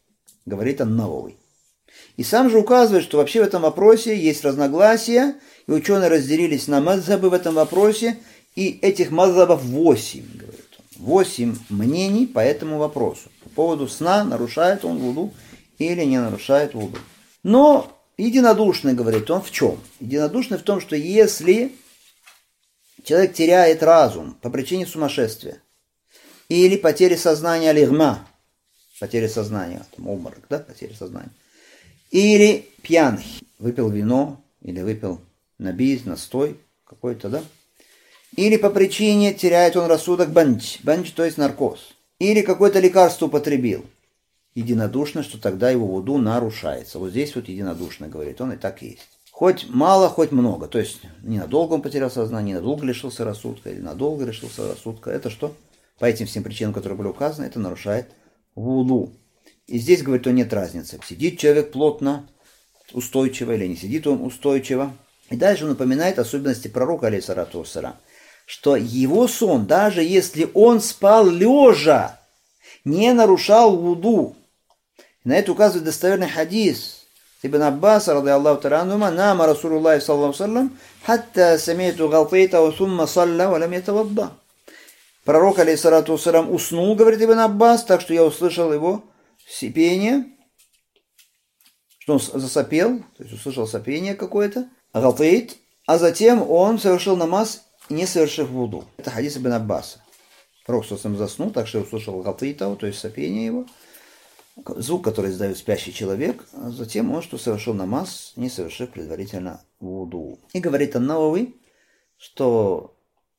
говорит ан-Навави. И сам же указывает, что вообще в этом вопросе есть разногласия, и ученые разделились на мазхабы в этом вопросе, и этих мазхабов восемь, говорит он. Восемь мнений по этому вопросу. По поводу сна, нарушает он вуду или не нарушает вуду. Но единодушный, говорит он, в чем? Единодушный в том, что если человек теряет разум по причине сумасшествия, или потери сознания лигма, потери сознания, там, обморок, да, потери сознания, или пьяный, выпил вино, или выпил набиз, настой какой-то, да, или по причине теряет он рассудок банч, банч, то есть наркоз, или какое-то лекарство употребил, единодушно, что тогда его вуду нарушается. Вот здесь вот единодушно, говорит он, и так и есть. Хоть мало, хоть много. То есть ненадолго он потерял сознание, ненадолго лишился рассудка, или надолго лишился рассудка. Это что? По этим всем причинам, которые были указаны, это нарушает вуду. И здесь, говорит он, нет разницы. Сидит человек плотно, устойчиво, или не сидит он устойчиво. И дальше он напоминает особенности пророка, алейхиссалату вассалям, что его сон, даже если он спал лежа, не нарушал вуду. И на это указывает достоверный хадис. Ибн Аббас, ради Аллаху таранума, нама Расулуллах саллаллаху саллям, хатта самейту галтейта, сумма салля, валям ятавадда. Пророк, алейхиссалату вассалям, уснул, говорит Ибн Аббас, так что я услышал его сипение, что он засопел, то есть услышал сопение какое-то, галтейт, а затем он совершил намаз, не совершив вуду. Это хадис Ибн Аббаса. Пророк сам заснул, так что я услышал галтейтау, то есть сопение его, звук, который издает спящий человек, а затем он, что совершил намаз, не совершив предварительно вуду. И говорит ан-Навави, что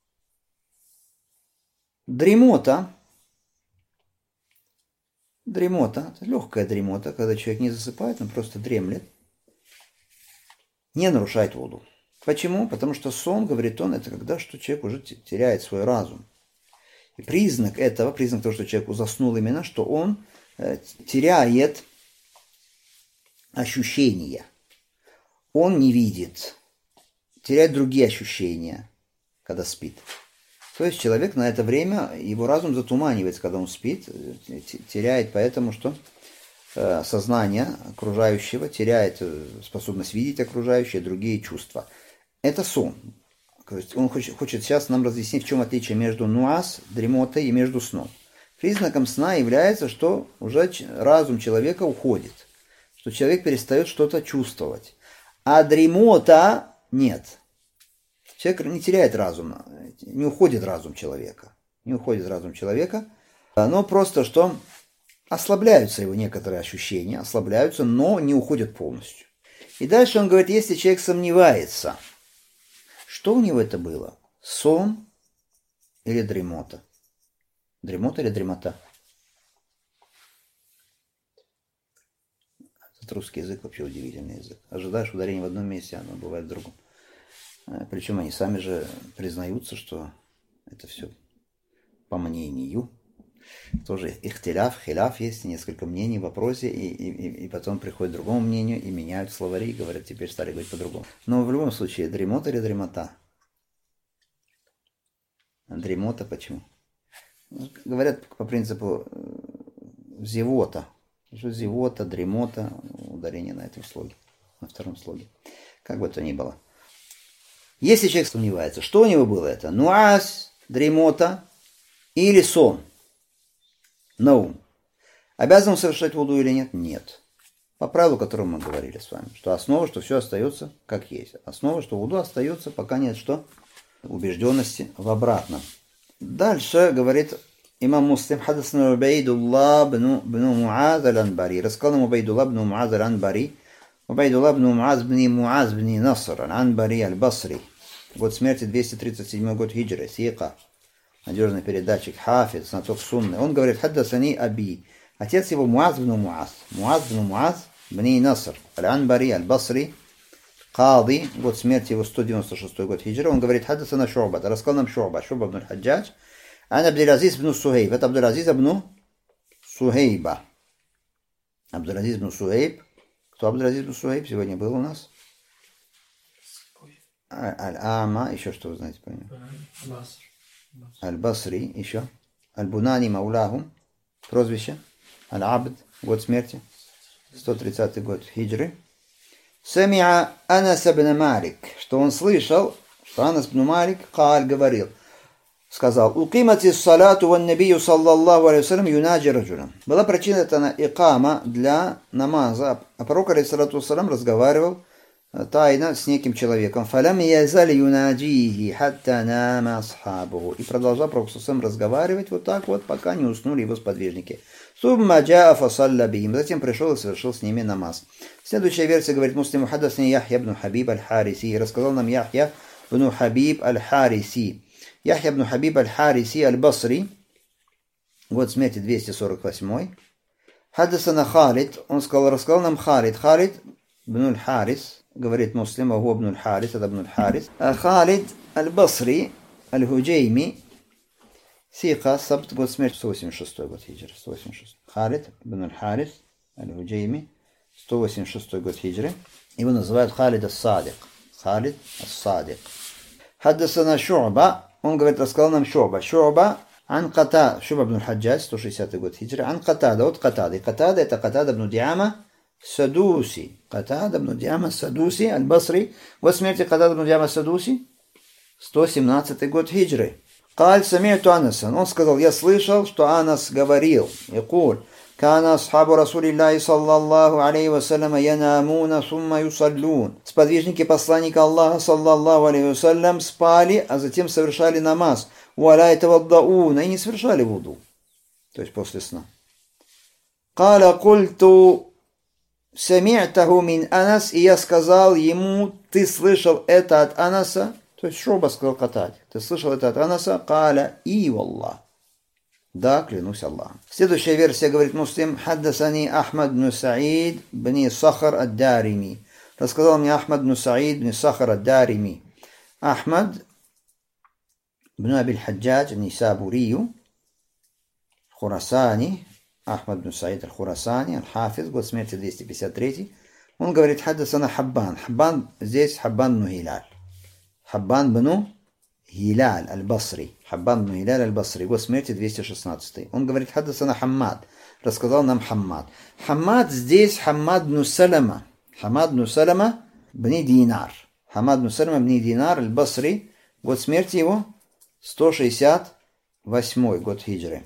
дремота, дремота, легкая дремота, когда человек не засыпает, он просто дремлет, не нарушает вуду. Почему? Потому что сон, говорит он, это когда что человек уже теряет свой разум. И признак этого, признак того, что человек заснул именно, что он э, теряет ощущения. Он не видит, теряет другие ощущения, когда спит. То есть человек на это время, его разум затуманивается, когда он спит, теряет поэтому, что э, сознание окружающего теряет способность видеть окружающее, другие чувства. Это сон. То есть он хочет, хочет сейчас нам разъяснить, в чем отличие между нуаз, дремотой и между сном. Признаком сна является, что уже разум человека уходит, что человек перестает что-то чувствовать. А дремота нет. Человек не теряет разум, не уходит разум человека. Не уходит разум человека, но просто что ослабляются его некоторые ощущения, ослабляются, но не уходят полностью. И дальше он говорит, если человек сомневается, что у него это было? Сон или дремота? Дремота или дремота? Этот русский язык вообще удивительный язык. Ожидаешь ударение в одном месте, оно бывает в другом. Причем они сами же признаются, что это все по мнению. Тоже ихтиляф, хиляф, есть несколько мнений в вопросе, и, и, и потом приходят к другому мнению, и меняют словари, и говорят, теперь стали говорить по-другому. Но в любом случае, дремота или дремота? Дремота почему? Говорят по принципу зевота. Что зевота, дремота, ударение на этом слоге, на втором слоге. Как бы то ни было. Если человек сомневается, что у него было это? Нуаз, дремота или сон? Наум. Обязан он совершать вуду или нет? Нет. По правилу, о котором мы говорили с вами. Что основа, что все остается как есть. Основа, что вуду остается, пока нет что? Убежденности в обратном. Дальше говорит имам Муслим, хадасна Убайдуллах бну Муаз аль-Анбари. Рассказал нам Убайдуллах бну Муаз аль-Анбари. Убайдуллах бну Муаз бни Муаз бни Наср аль-Анбари аль-Басри. Год смерти двести тридцать седьмой год хиджры. Сика. Надежный передатчик, хафиз, знаток сунны. Он говорит, хаддасани аби. Отец его Муаз бну Муаз. Муаз бну Муаз бни Наср аль-Анбари аль-Басри. Кади, год смерти его сто девяносто шестой год хиджры. Он говорит, хаддасана Шу'ба. Рассказал нам Шу'ба. Шу'ба бну Хаджадж. Ан Абдул-Азиз бну Сухейб. Это Абдул-Азиз бну Сухейба. Абдул-Азиз бну Сухейб. Кто Абдул-Азиз бну Сухейб сегодня был у нас? Аль-Ама. Еще что вы знаете по нему? Аль-Басри. Еще. Аль-Бунани Мауляхум. Прозвище. Аль-Абд. Год смерти. сто тридцатый год хиджры. Самиа Анас ибн Малик, что он слышал, что Анас ибн Малик каль говорил, сказал, «Укимати салату ван набию саллаллаху алейхи вассалям юнаджи раджулан». Была прочитана икама для намаза, а пророк алейхиссалату вассалям разговаривал тайно с неким человеком. «Фалям язали юнаджихи хатта нама асхабуху». И продолжал пророк сам разговаривать вот так вот, пока не уснули его сподвижники. «Сумма джаа фасалля бихим». Затем пришел и совершил с ними намаз. Следующая версия говорит Муслим: «Хаддасни Яхья ибн Хабиб аль-Хариси». Рассказал нам Яхья ибн Хабиб аль-Хариси. Яхья ибн Хабиб аль-Хариси аль-Басри, год смерти двести сорок восьмой. Хаддасана Халид, он сказал, рассказал нам Халид. Халид ибн аль-Харис, говорит Муслим, а ибн аль-Харис, это ибн аль-Харис. А Халид аль-Басри аль-Худжейми, сика, сабт, год смерти сто восемьдесят шестой год хиджры. сто восемьдесят шестой. Халид ибн аль-Харис аль-Худжейми, сто восемьдесят шестой год хиджры. Его называют Халид ас-Садик. Халид ас-Садик. Хаддасана Шу'ба, он говорит, рассказал нам Шу'ба. Шу'ба ан Катада, Шу'ба ибн аль-Хаджадж, сто шестидесятый год хиджры. Ан Катада, от Катады. Катада это Катада ибн Диама Садуси. Катада ибн Диама Садуси аль-Басри. Год смерти Катада ибн Диама Садуси, сто семнадцатый год хиджры. Каль сами'ту Анасан, он сказал, я слышал, что Анас говорил, якуль, кана асхабу Расулиллахи саллаллаху алейхи вассалям янамуна сумма юсаллун. Сподвижники посланника Аллаха саллаллаху алейхи вассалям спали, а затем совершали намаз. Валя таваддауна, и не совершали вуду, то есть после сна. Каля культу сами'таху мин Анас, и я сказал ему, ты слышал это от Анаса? То есть Шу'ба сказал Катаде, ты слышал это от Анаса? Каля и валлах. Да, клянусь Аллахом. Следующая версия говорит Муслим: «Хаддасани Ахмад бн Саид бн Сахар ад-Дарими». Рассказал мне Ахмад бн Саид бн Сахар ад-Дарими. Ахмад бн Абиль Хаджадж ан-Нисабурию, Хурасани, Ахмад бн Саид аль-Хурасани, аль-Хафиз, год смерти двести пятьдесят третий. Он говорит: «Хаддасана Хаббан». Хаббан здесь Хаббан бн Хилаль. Хаббан бн Хилаль аль-Басри. Хаббан бн Хилаль аль-Басри, год смерти двести шестнадцатый. Он говорит: «Хаддасана Хаммад». Рассказал нам Хаммад. Хаммад здесь Хаммад бн Салама. Хаммад бн Салама бн Динар. Хаммад бн Салама бн Динар аль-Басри, год смерти его сто шестьдесят восьмой год хиджры.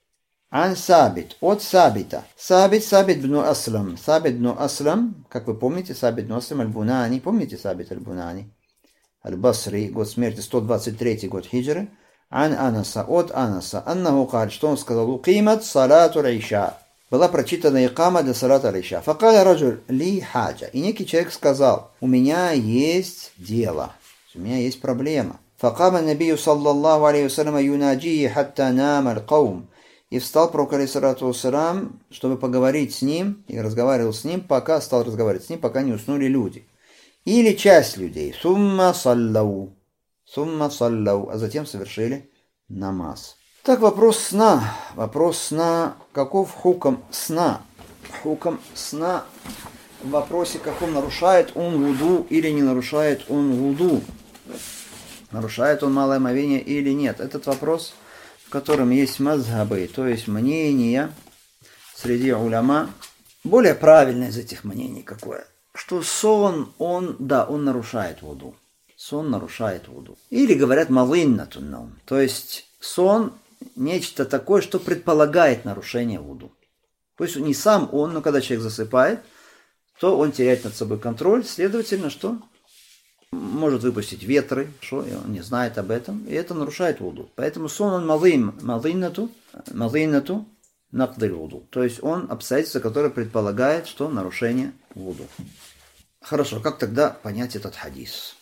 Ан Сабит, от Сабита. Сабит, Сабит бн Аслам. Сабит бн Аслам, как вы помните, Сабит бн Аслам аль-Бунани. Помните Сабит аль-Бунани? Аль-Басри, год смерти сто двадцать третий год хиджры. Ан Анаса, от Анаса. Аннаху каль, что он сказал: «Укимат салату al-иша». Была прочитана икама для салата аль-иша. Факаля раджуль ли хаджа. И некий человек сказал: у меня есть дело, у меня есть проблема. Факама набию саллаллаху алейхи вассалям юнаджии хатта нам аль-каум. И встал пророк алейхиссалату вассалям, чтобы поговорить с ним, и разговаривал с ним, пока стал разговаривать с ним, пока не уснули люди. Или часть людей. Сумма саллау. Сумма саллау. А затем совершили намаз. Так, вопрос сна. Вопрос сна. Каков хуком сна? Хуком сна в вопросе, каком нарушает он вуду или не нарушает он вуду. Нарушает он малое омовение или нет. Этот вопрос, в котором есть мазхабы, то есть мнения среди уляма. Более правильное из этих мнений какое? Что сон, он, да, он нарушает вуду. Сон нарушает вуду. Или говорят малиннатун наум. То есть сон нечто такое, что предполагает нарушение вуду. То есть не сам он, но когда человек засыпает, то он теряет над собой контроль. Следовательно, что? Может выпустить ветры, что он не знает об этом, и это нарушает вуду. Поэтому сон он малин, малиннату, малиннату нақдиль вуду. То есть он обстоятельство, которое предполагает, что нарушение вуду. Хорошо, как тогда понять этот хадис?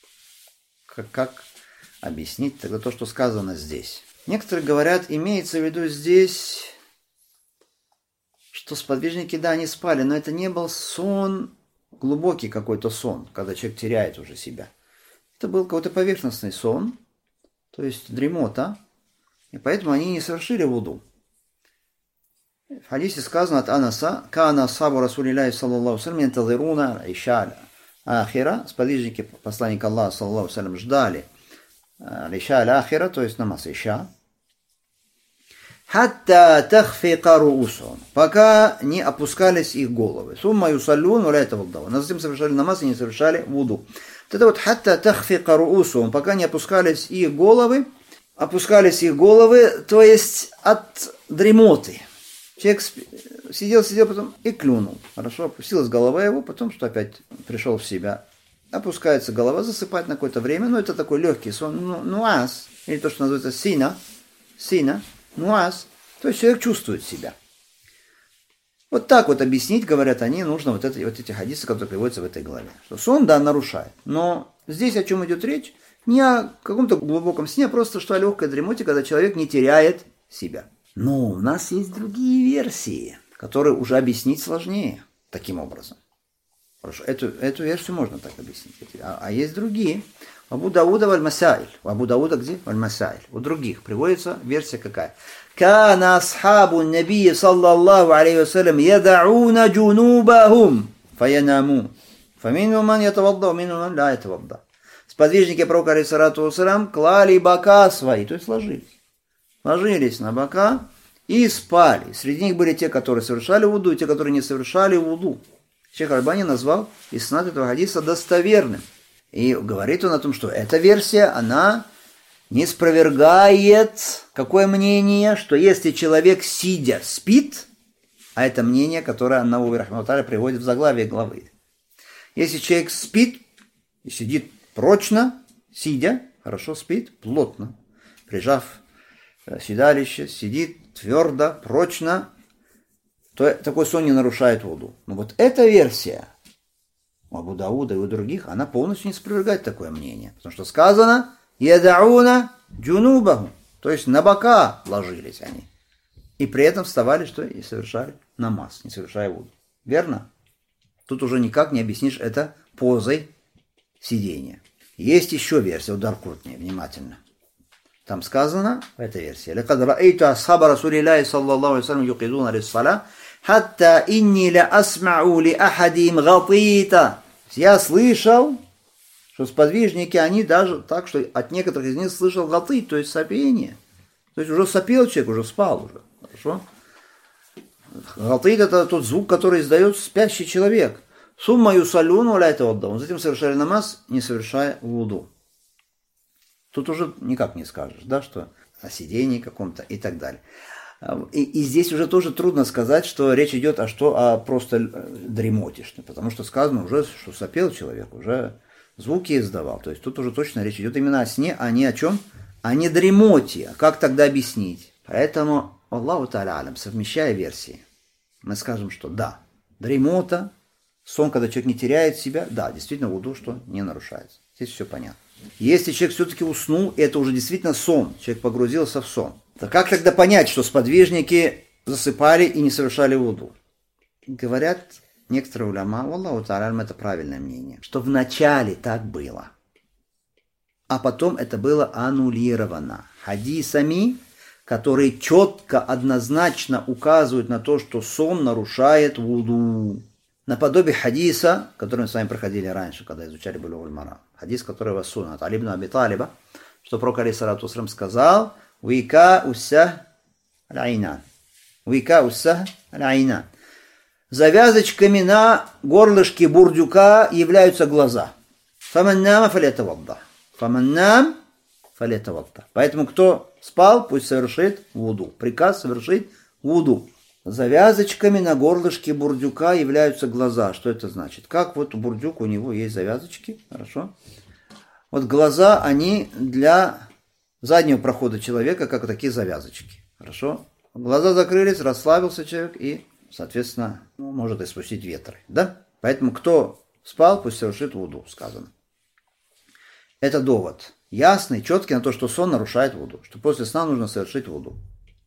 Как, как объяснить тогда то, что сказано здесь? Некоторые говорят, имеется в виду здесь, что сподвижники, да, они спали, но это не был сон, глубокий какой-то сон, когда человек теряет уже себя. Это был какой-то поверхностный сон, то есть дремота, и поэтому они не совершили вуду. В хадисе сказано от Анаса: «Кана асхабу Расулиллахи саллаллаху алейхи вассалям янтазируна иша ахира». Сподвижники посланника Аллаха саллаллаху алейхи вассалям ждали иша ахира, то есть намаз иша. хатта тахфика руусун, пока не опускались их головы. Сумма юсаллун уля это валдау. Затем совершали намаз и не совершали вуду. Вот это вот хатта тахфика руусун, пока не опускались их головы, опускались их головы, то есть от дремоты. Человек сидел, сидел, потом и клюнул. Хорошо, опустилась голова его, потом что опять пришел в себя. Опускается голова, засыпать на какое-то время, но это такой легкий сон, ну, нуаз, или то, что называется сина, сина, нуаз, то есть человек чувствует себя. Вот так вот объяснить, говорят они, нужно вот, это, вот эти хадисы, которые приводятся в этой главе. Что сон, да, нарушает, но здесь о чем идет речь? Не о каком-то глубоком сне, а просто что о легкой дремоте, когда человек не теряет себя. Но у нас есть другие версии, которые уже объяснить сложнее таким образом. Хорошо, эту, эту версию можно так объяснить. А, а есть другие. Абу Дауда валь-Масаиль. У Абу Дауда где? Валь-Масаиль. У других приводится версия какая? Кана асхабу набии саллаллаху алейхи вассалям ядауна джунубахум фаянаму. Фамину ман ятавадда, мину ман ля ятавадда. Сподвижники пророка алейхиссалату вассалям клали бока свои, то есть ложились. Ложились на бока и спали. Среди них были те, которые совершали вуду, и те, которые не совершали вуду. Шейх Аль-Альбани назвал иснад этого хадиса достоверным. И говорит он о том, что эта версия, она не спровергает какое мнение, что если человек сидя спит, а это мнение, которое Ан-Навави рахматуллахи приводит в заглавие главы. Если человек спит и сидит прочно, сидя, хорошо спит, плотно, прижав седалище, сидит твердо, прочно, то такой сон не нарушает вуду. Но вот эта версия у Абу Дауда и у других, она полностью не спровергает такое мнение. Потому что сказано «Ядауна джунубаху», то есть на бока ложились они. И при этом вставали, что и совершали намаз, не совершая вуду. Верно? Тут уже никак не объяснишь это позой сидения. Есть еще версия у Даркутни, внимательно. Там сказано в этой версии «Лакад раэйту асхаба Расулиллахи саллаллаху алейхи ва саллям юқидуна лиссаля, хатта инни ла асмау ли ахадим гатита». Я слышал, что сподвижники, они даже так, что от некоторых из них слышал гаты, то есть сопение. То есть уже сопел человек, уже спал уже. Хорошо? Гатит — это тот звук, который издает спящий человек. Сумма юсалюн уля это отдал. Затем совершали намаз, не совершая вуду. Тут уже никак не скажешь, да, что о сидении каком-то и так далее. И, и здесь уже тоже трудно сказать, что речь идет о что, о просто дремоте, потому что сказано уже, что сопел человек, уже звуки издавал. То есть тут уже точно речь идет именно о сне, а не о чем, а не дремоте. Как тогда объяснить? Поэтому, Аллаху та'аля алям, совмещая версии, мы скажем, что да, дремота, сон, когда человек не теряет себя, да, действительно вуду, что не нарушается. Здесь все понятно. Если человек все-таки уснул, это уже действительно сон, человек погрузился в сон, то как тогда понять, что сподвижники засыпали и не совершали вуду? Говорят некоторые уляма, Аллаху та'аля, это правильное мнение, что вначале так было, а потом это было аннулировано хадисами, которые четко, однозначно указывают на то, что сон нарушает вуду. Наподобие хадиса, который мы с вами проходили раньше, когда изучали Булугуль Марам. Хадис, который вас сунул от Али ибн Аби Талиба, что пророк алейхиссалату вассалям сказал: «Вика уссах аль-айнан». «Вика уссах аль-айнан». Завязочками на горлышке бурдюка являются глаза. «Фаман нама фалятавадда». «Фаман нам фалятавадда». Поэтому кто спал, пусть совершит вуду. Приказ совершить вуду. Завязочками на горлышке бурдюка являются глаза. Что это значит? Как вот у бурдюка, у него есть завязочки, хорошо? Вот глаза, они для заднего прохода человека, как такие завязочки, хорошо? Глаза закрылись, расслабился человек и, соответственно, ну, может испустить ветры, да? Поэтому кто спал, пусть совершит вуду, сказано. Это довод ясный, четкий на то, что сон нарушает вуду, что после сна нужно совершить вуду.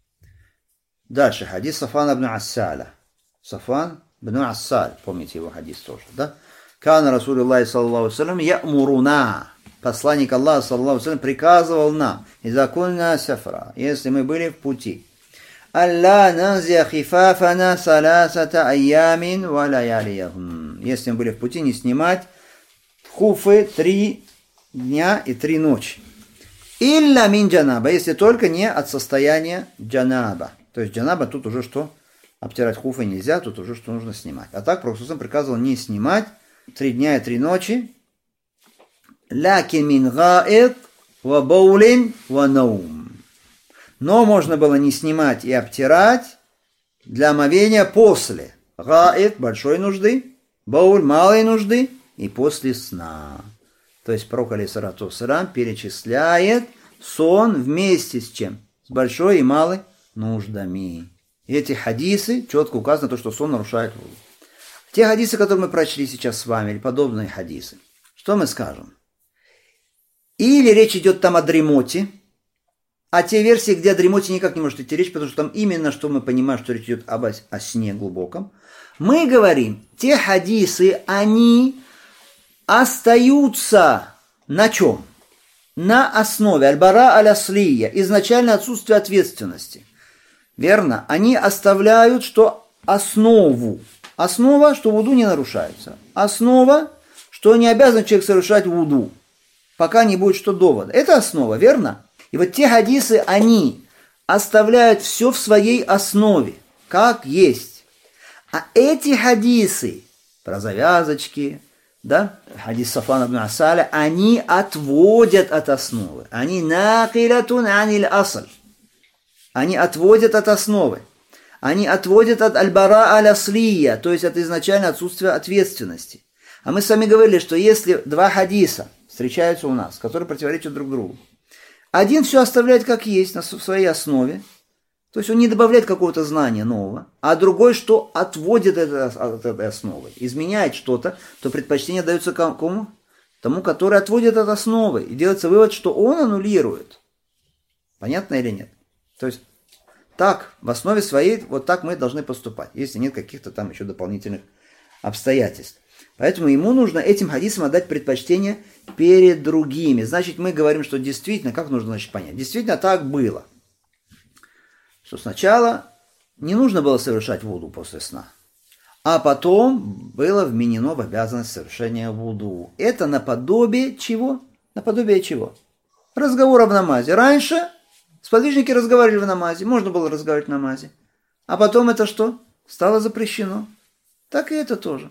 Дальше, хадис Сафана ибн Ассаля. Сафан ибн Ассаль, помните его хадис тоже, да? Кана Расулуллахи саллаллаху алейхи ва саллям я'муруна. Посланник Аллаха саллаллаху алейхи ва саллям приказывал нам: «Иза кунна сафра», если мы были в пути, «Алла нанзия хифафана саласата айямин ва лаялияхум». Если мы были в пути, не снимать хуфы три дня и три ночи. Илля мин джанаба, если только не от состояния джанаба. То есть джанаба тут уже что? Обтирать хуфы нельзя, тут уже что нужно снимать. А так Пророк приказывал не снимать три дня и три ночи. Лякин мин гаид ва баулин ва наум. Но можно было не снимать и обтирать для омовения после. Гаид большой нужды, бауль малой нужды и после сна. То есть Пророк алейхиссалату вассалям перечисляет сон вместе с чем? С большой и малой нуждами. И эти хадисы четко указано, то, что сон нарушает вуду. Те хадисы, которые мы прочли сейчас с вами, или подобные хадисы, что мы скажем? Или речь идет там о дремоте, а те версии, где о дремоте никак не может идти речь, потому что там именно, что мы понимаем, что речь идет об, о сне глубоком. Мы говорим, те хадисы, они остаются на чем? На основе аль-бара аль-аслия, изначально отсутствие ответственности. Верно? Они оставляют, что основу. Основа, что вуду не нарушается. Основа, что не обязан человек совершать вуду, пока не будет что довода. Это основа, верно? И вот те хадисы, они оставляют все в своей основе, как есть. А эти хадисы про завязочки, да, хадис Сафвана ибн Асаля, они отводят от основы. Они накилатун аниль асл. Они отводят от основы. Они отводят от аль-бара аль-аслия, то есть от изначально отсутствия ответственности. А мы с вами говорили, что если два хадиса встречаются у нас, которые противоречат друг другу, один все оставляет как есть на своей основе, то есть он не добавляет какого-то знания нового, а другой, что отводит это от этой основы, изменяет что-то, то предпочтение дается кому? Тому, который отводит от основы. И делается вывод, что он аннулирует. Понятно или нет? То есть так, в основе своей, вот так мы должны поступать, если нет каких-то там еще дополнительных обстоятельств. Поэтому ему нужно этим хадисам отдать предпочтение перед другими. Значит, мы говорим, что действительно, как нужно значит, понять? Действительно так было. Что сначала не нужно было совершать вуду после сна, а потом было вменено в обязанность совершения вуду. Это наподобие чего? Наподобие чего? Разговора в намазе. Раньше сподвижники разговаривали в намазе, можно было разговаривать в намазе. А потом это что? Стало запрещено. Так и это тоже.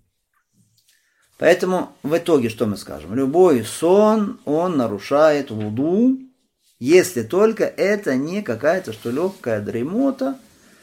Поэтому в итоге что мы скажем? Любой сон, он нарушает вуду, если только это не какая-то, что легкая дремота,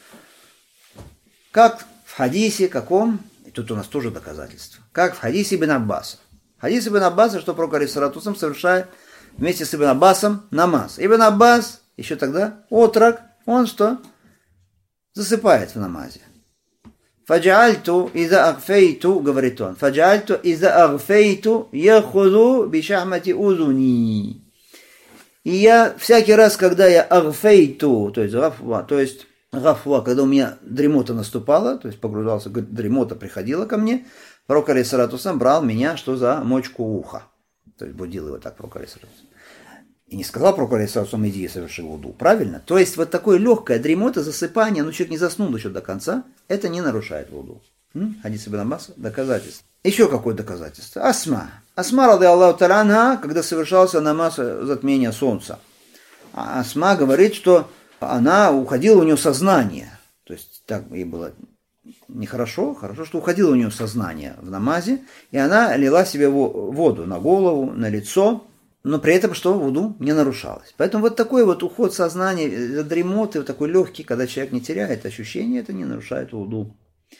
как в хадисе каком, и тут у нас тоже доказательство, как в хадисе Ибн Аббаса. Хадис Ибн Аббаса, что Пророк алейхиссалату вассалям совершает вместе с Ибн Аббасом намаз. Ибн Аббас, еще тогда отрок, он что? Засыпает в намазе. Фаджальту иза агфейту, говорит он, фаджальту иза агфейту яхуду бишахмати узуни. И я всякий раз, когда я агфейту, то есть гафва, то есть гафва, когда у меня дремота наступала, то есть погружался, дремота приходила ко мне, Пророк алейхиссалату вассалям брал меня, что за мочку уха. То есть будил его так Пророк алейхиссалату вассалям. И не сказал Пророк алейхиссалату вассалям, иди и соверши вуду. Правильно? То есть вот такое легкое дремота, засыпание, ну человек не заснул еще до конца, это не нарушает вуду. Хадис Ибн Аббаса, доказательство. Еще какое доказательство? Асма. Асма, рады Аллаху та'аля анха, когда совершался намаз затмения солнца. Асма говорит, что она уходила у нее сознание. То есть так ей было нехорошо, хорошо, что уходило у нее сознание в намазе, и она лила себе воду на голову, на лицо, но при этом что вуду не нарушалось. Поэтому вот такой вот уход сознания, дремоты, вот такой легкий, когда человек не теряет ощущения, это не нарушает вуду.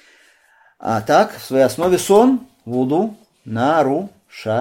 А так, в своей основе сон вуду нарушает.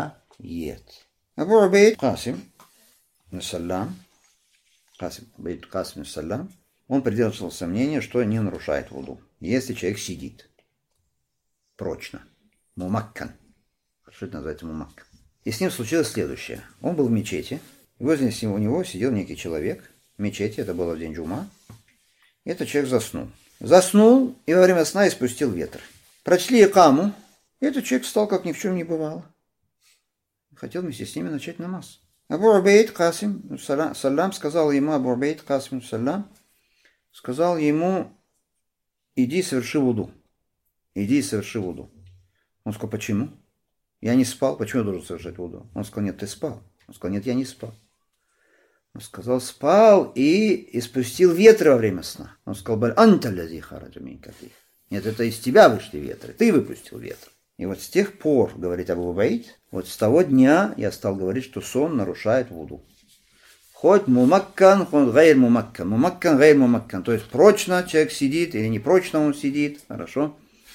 Абу Убейд Касим, саллам, Касим, Убейд Касим, саллам, он придерживался мнения, что не нарушает вуду, если человек сидит прочно. Мумаккан. Что это называется мумаккан? И с ним случилось следующее. Он был в мечети, и возле у него сидел некий человек в мечети, это было в день джума. И этот человек заснул. Заснул и во время сна испустил ветер. Прочли икаму, и этот человек встал, как ни в чем не бывало. Хотел вместе с ними начать намаз. Абу Убейд Касим, саллам, сказал ему, Абу Убейд Касим, саллам, сказал ему, иди соверши вуду. Иди и соверши вуду. Он сказал, почему? Я не спал, почему я должен совершать вуду? Он сказал, нет, ты спал. Он сказал, нет, я не спал. Он сказал, спал и испустил ветры во время сна. Он сказал, баль анта лязи хараджа мин кафих. Нет, это из тебя вышли ветры, ты выпустил ветры. И вот с тех пор, говорит Абу Убайд, вот с того дня я стал говорить, что сон нарушает вуду. Хоть мумаккан, хоть гайр мумаккан. Мумаккан, гайр мумаккан. То есть прочно человек сидит или непрочно он сидит. Хорошо.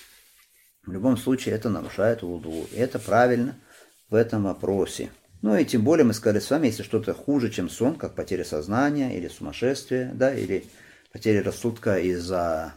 В любом случае это нарушает вуду. И это правильно в этом вопросе. Ну и тем более мы сказали с вами, если что-то хуже, чем сон, как потеря сознания или сумасшествие, да, или потеря рассудка из-за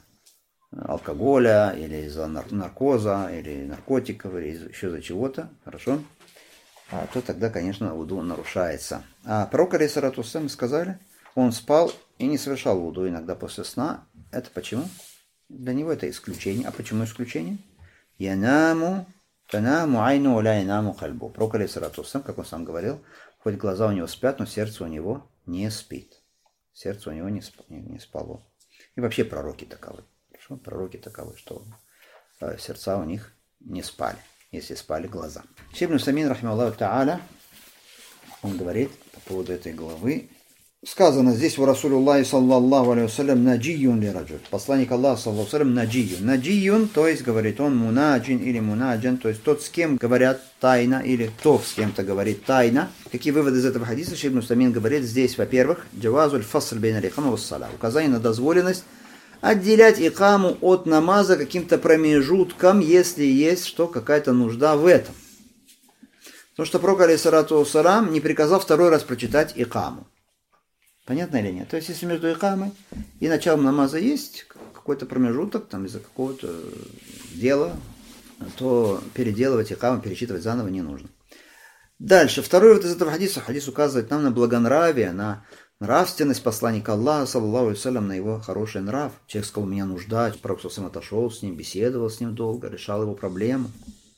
алкоголя, или из-за наркоза, или наркотиков, или еще из-за чего-то, хорошо, а то тогда, конечно, вуду нарушается. А пророк алейхиссалату вассалям, мы сказали, он спал и не совершал вуду иногда после сна. Это почему? Для него это исключение. А почему исключение? Янаму, танаму айну уля янаму хальбу. Пророк алейхиссалату вассалям, как он сам говорил, хоть глаза у него спят, но сердце у него не спит. Сердце у него не, сп, не, не спало. И вообще пророки таковы. Пророки таковы, что сердца у них не спали, если спали глаза. Шейх ибн Усаймин, рахимахуллаху тааля, он говорит по поводу этой главы. Сказано здесь у Расулуллахи саллаллаху алейхи вассалям наджиюн ли раджуль. Посланник Аллаха саллаллаху алейхи вассалям наджиюн. Наджиюн, то есть, говорит он, мунаджин или мунаджан, то есть тот, с кем говорят тайно, или кто с кем-то говорит тайно. Какие выводы из этого хадиса? Шейх ибн Усаймин говорит здесь, во-первых, джавазуль фасл бейн аль-икама вас-саля. Указание на дозволенность отделять икаму от намаза каким-то промежутком, если есть что, какая-то нужда в этом. Потому что пророк алейхиссалату вассалям не приказал второй раз прочитать икаму. Понятно или нет? То есть, если между икамой и началом намаза есть какой-то промежуток, там из-за какого-то дела, то переделывать икаму, перечитывать заново не нужно. Дальше. Второй вот из этого хадиса. Хадис указывает нам на благонравие, на нравственность посланника Аллаха, саллаллаху алейхи вассалям, на его хороший нрав. Человек сказал, у меня нужда, пророк сам отошел с ним, беседовал с ним долго, решал его проблему.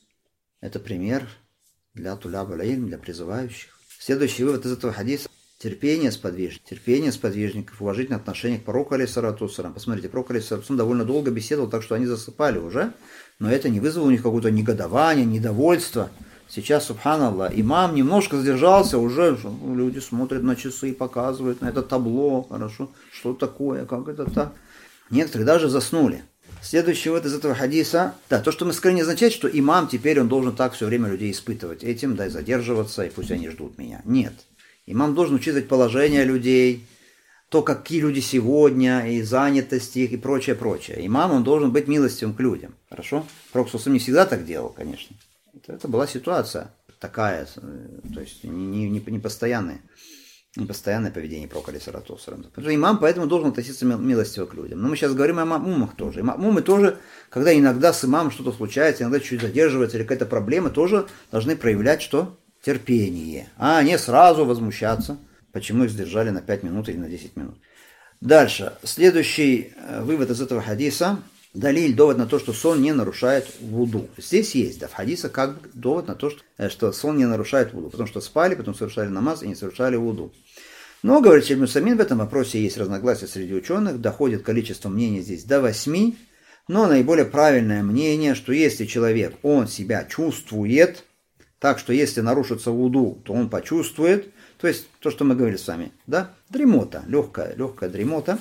Это пример для туляб аль-илм, для призывающих. Следующий вывод из этого хадиса. Терпение сподвижников, терпение сподвижников, уважительное отношение к пророку алейхиссалату вассалям. Посмотрите, пророк алейхиссалату вассалям довольно долго беседовал, так что они засыпали уже, но это не вызвало у них какого-то негодования, недовольства. Сейчас, субханаллах, имам немножко сдержался, уже люди смотрят на часы, показывают на это табло, хорошо, что такое, как это так. Некоторые даже заснули. Следующий вот из этого хадиса, да, то, что мы сказали, не означает, что имам теперь он должен так все время людей испытывать этим, да, и задерживаться, и пусть они ждут меня. Нет. Имам должен учитывать положение людей, то, какие люди сегодня, и занятость их, и прочее, прочее. Имам, он должен быть милостивым к людям. Хорошо? Пророк не всегда так делал, конечно. Это, это была ситуация такая, то есть не, не, не постоянная. Непостоянное поведение пророка алейхиссалату вассалям. Имам поэтому должен относиться милостиво к людям. Но мы сейчас говорим о мамумах тоже. Мамумы тоже, когда иногда с имамом что-то случается, иногда чуть задерживается или какая-то проблема, тоже должны проявлять что? Терпение. А не сразу возмущаться, почему их сдержали на пять минут или на десять минут. Дальше. Следующий вывод из этого хадиса. Далиль, довод на то, что сон не нарушает вуду. Здесь есть, да, в хадисе как довод на то, что, что сон не нарушает вуду. Потому что спали, потом совершали намаз и не совершали вуду. Но, говорит Шейх ибн Усаймин, в этом вопросе есть разногласия среди ученых. Доходит количество мнений здесь до восьми. Но наиболее правильное мнение, что если человек, он себя чувствует, так что если нарушится вуду, то он почувствует. То есть то, что мы говорили с вами, да, дремота, легкая, легкая дремота,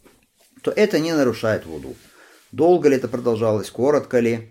то это не нарушает вуду. Долго ли это продолжалось, коротко ли,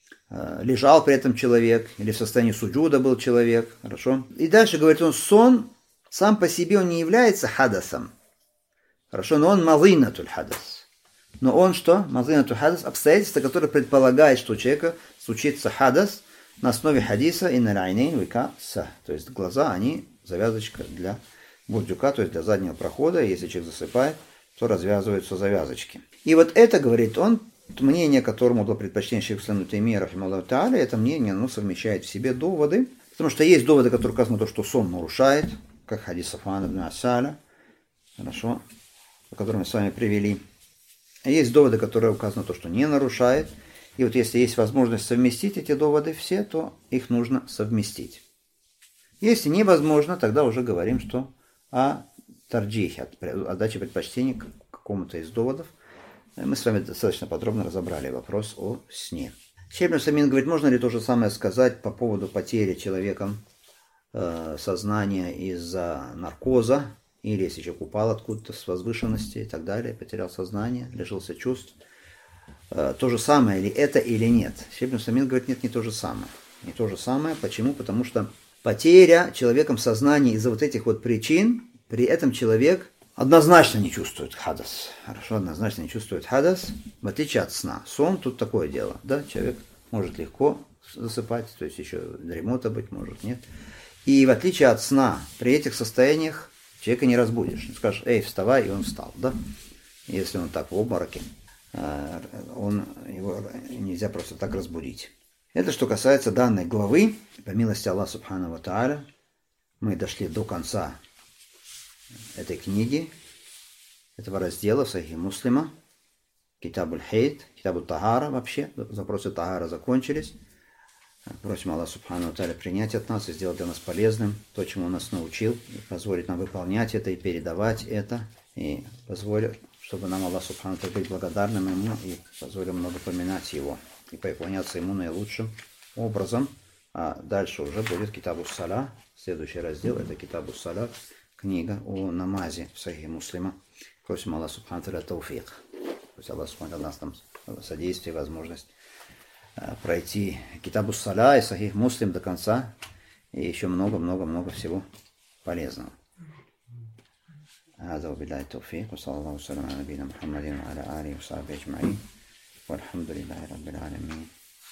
лежал при этом человек, или в состоянии суджуда был человек, хорошо. И дальше говорит он, сон сам по себе он не является хадасом, хорошо, но он мазинатуль хадас. Но он что? Мазинатуль хадас, обстоятельство, которое предполагает, что у человека случится хадас на основе хадиса инналь айнейн вика са. То есть глаза, они завязочка для бурдюка, то есть для заднего прохода, если человек засыпает, то развязываются завязочки. И вот это, говорит он, мнение, которому было предпочтение шейха ибн Таймия, рахимахуллаху тааля, это мнение, оно совмещает в себе доводы, потому что есть доводы, которые указаны на то, что сон нарушает, как хадис Сафвана ибн Асаля, хорошо, который мы с вами привели. А есть доводы, которые указаны на то, что не нарушает. И вот если есть возможность совместить эти доводы все, то их нужно совместить. Если невозможно, тогда уже говорим, что о тарджихе, о даче предпочтений к какому-то из доводов. Мы с вами достаточно подробно разобрали вопрос о сне. Шейх ибн Усаймин говорит, можно ли то же самое сказать по поводу потери человеком э, сознания из-за наркоза, или если человек упал откуда-то с возвышенности и так далее, потерял сознание, лишился чувств. То же самое ли это или нет? Шейх ибн Усаймин говорит, нет, не то же самое. Не то же самое. Почему? Потому что потеря человеком сознания из-за вот этих вот причин, при этом человек однозначно не чувствует хадас. Хорошо, однозначно не чувствует хадас, в отличие от сна. Сон тут такое дело. Да, человек может легко засыпать, то есть еще дремота быть может, нет. И в отличие от сна, при этих состояниях человека не разбудишь. Скажешь, эй, вставай, и он встал, да? Если он так в обмороке, он, его нельзя просто так разбудить. Это что касается данной главы. По милости Аллаха Субхану ва Тааля мы дошли до конца этой книги, этого раздела в Сахихе Муслима, Китабуль Хейт, Китабуль Тагара вообще. Запросы Тагара закончились. Просим Аллаха Субхану ва Тааля принять от нас и сделать для нас полезным то, чему Он нас научил, и позволить нам выполнять это и передавать это, и позволить, чтобы нам Аллах Субхану ва Тааля быть благодарным Ему и позволил много поминать Его и поклоняться Ему наилучшим образом. А дальше уже будет Китабу Саля. Следующий раздел это Китабу Саля, книга о намазе в Сахихе Муслима. Просим Аллаха Субхану ва Тааля тауфик. Пусть Аллах Субхану ва Тааля даст нам содействие, возможность пройти Китабу Саля и Сахих Муслим до конца. И еще много-много-много всего полезного. هذا وبالله التوفيق وصلى الله وسلم على نبينا محمد وعلى آله وصحبه أجمعين والحمد لله رب العالمين.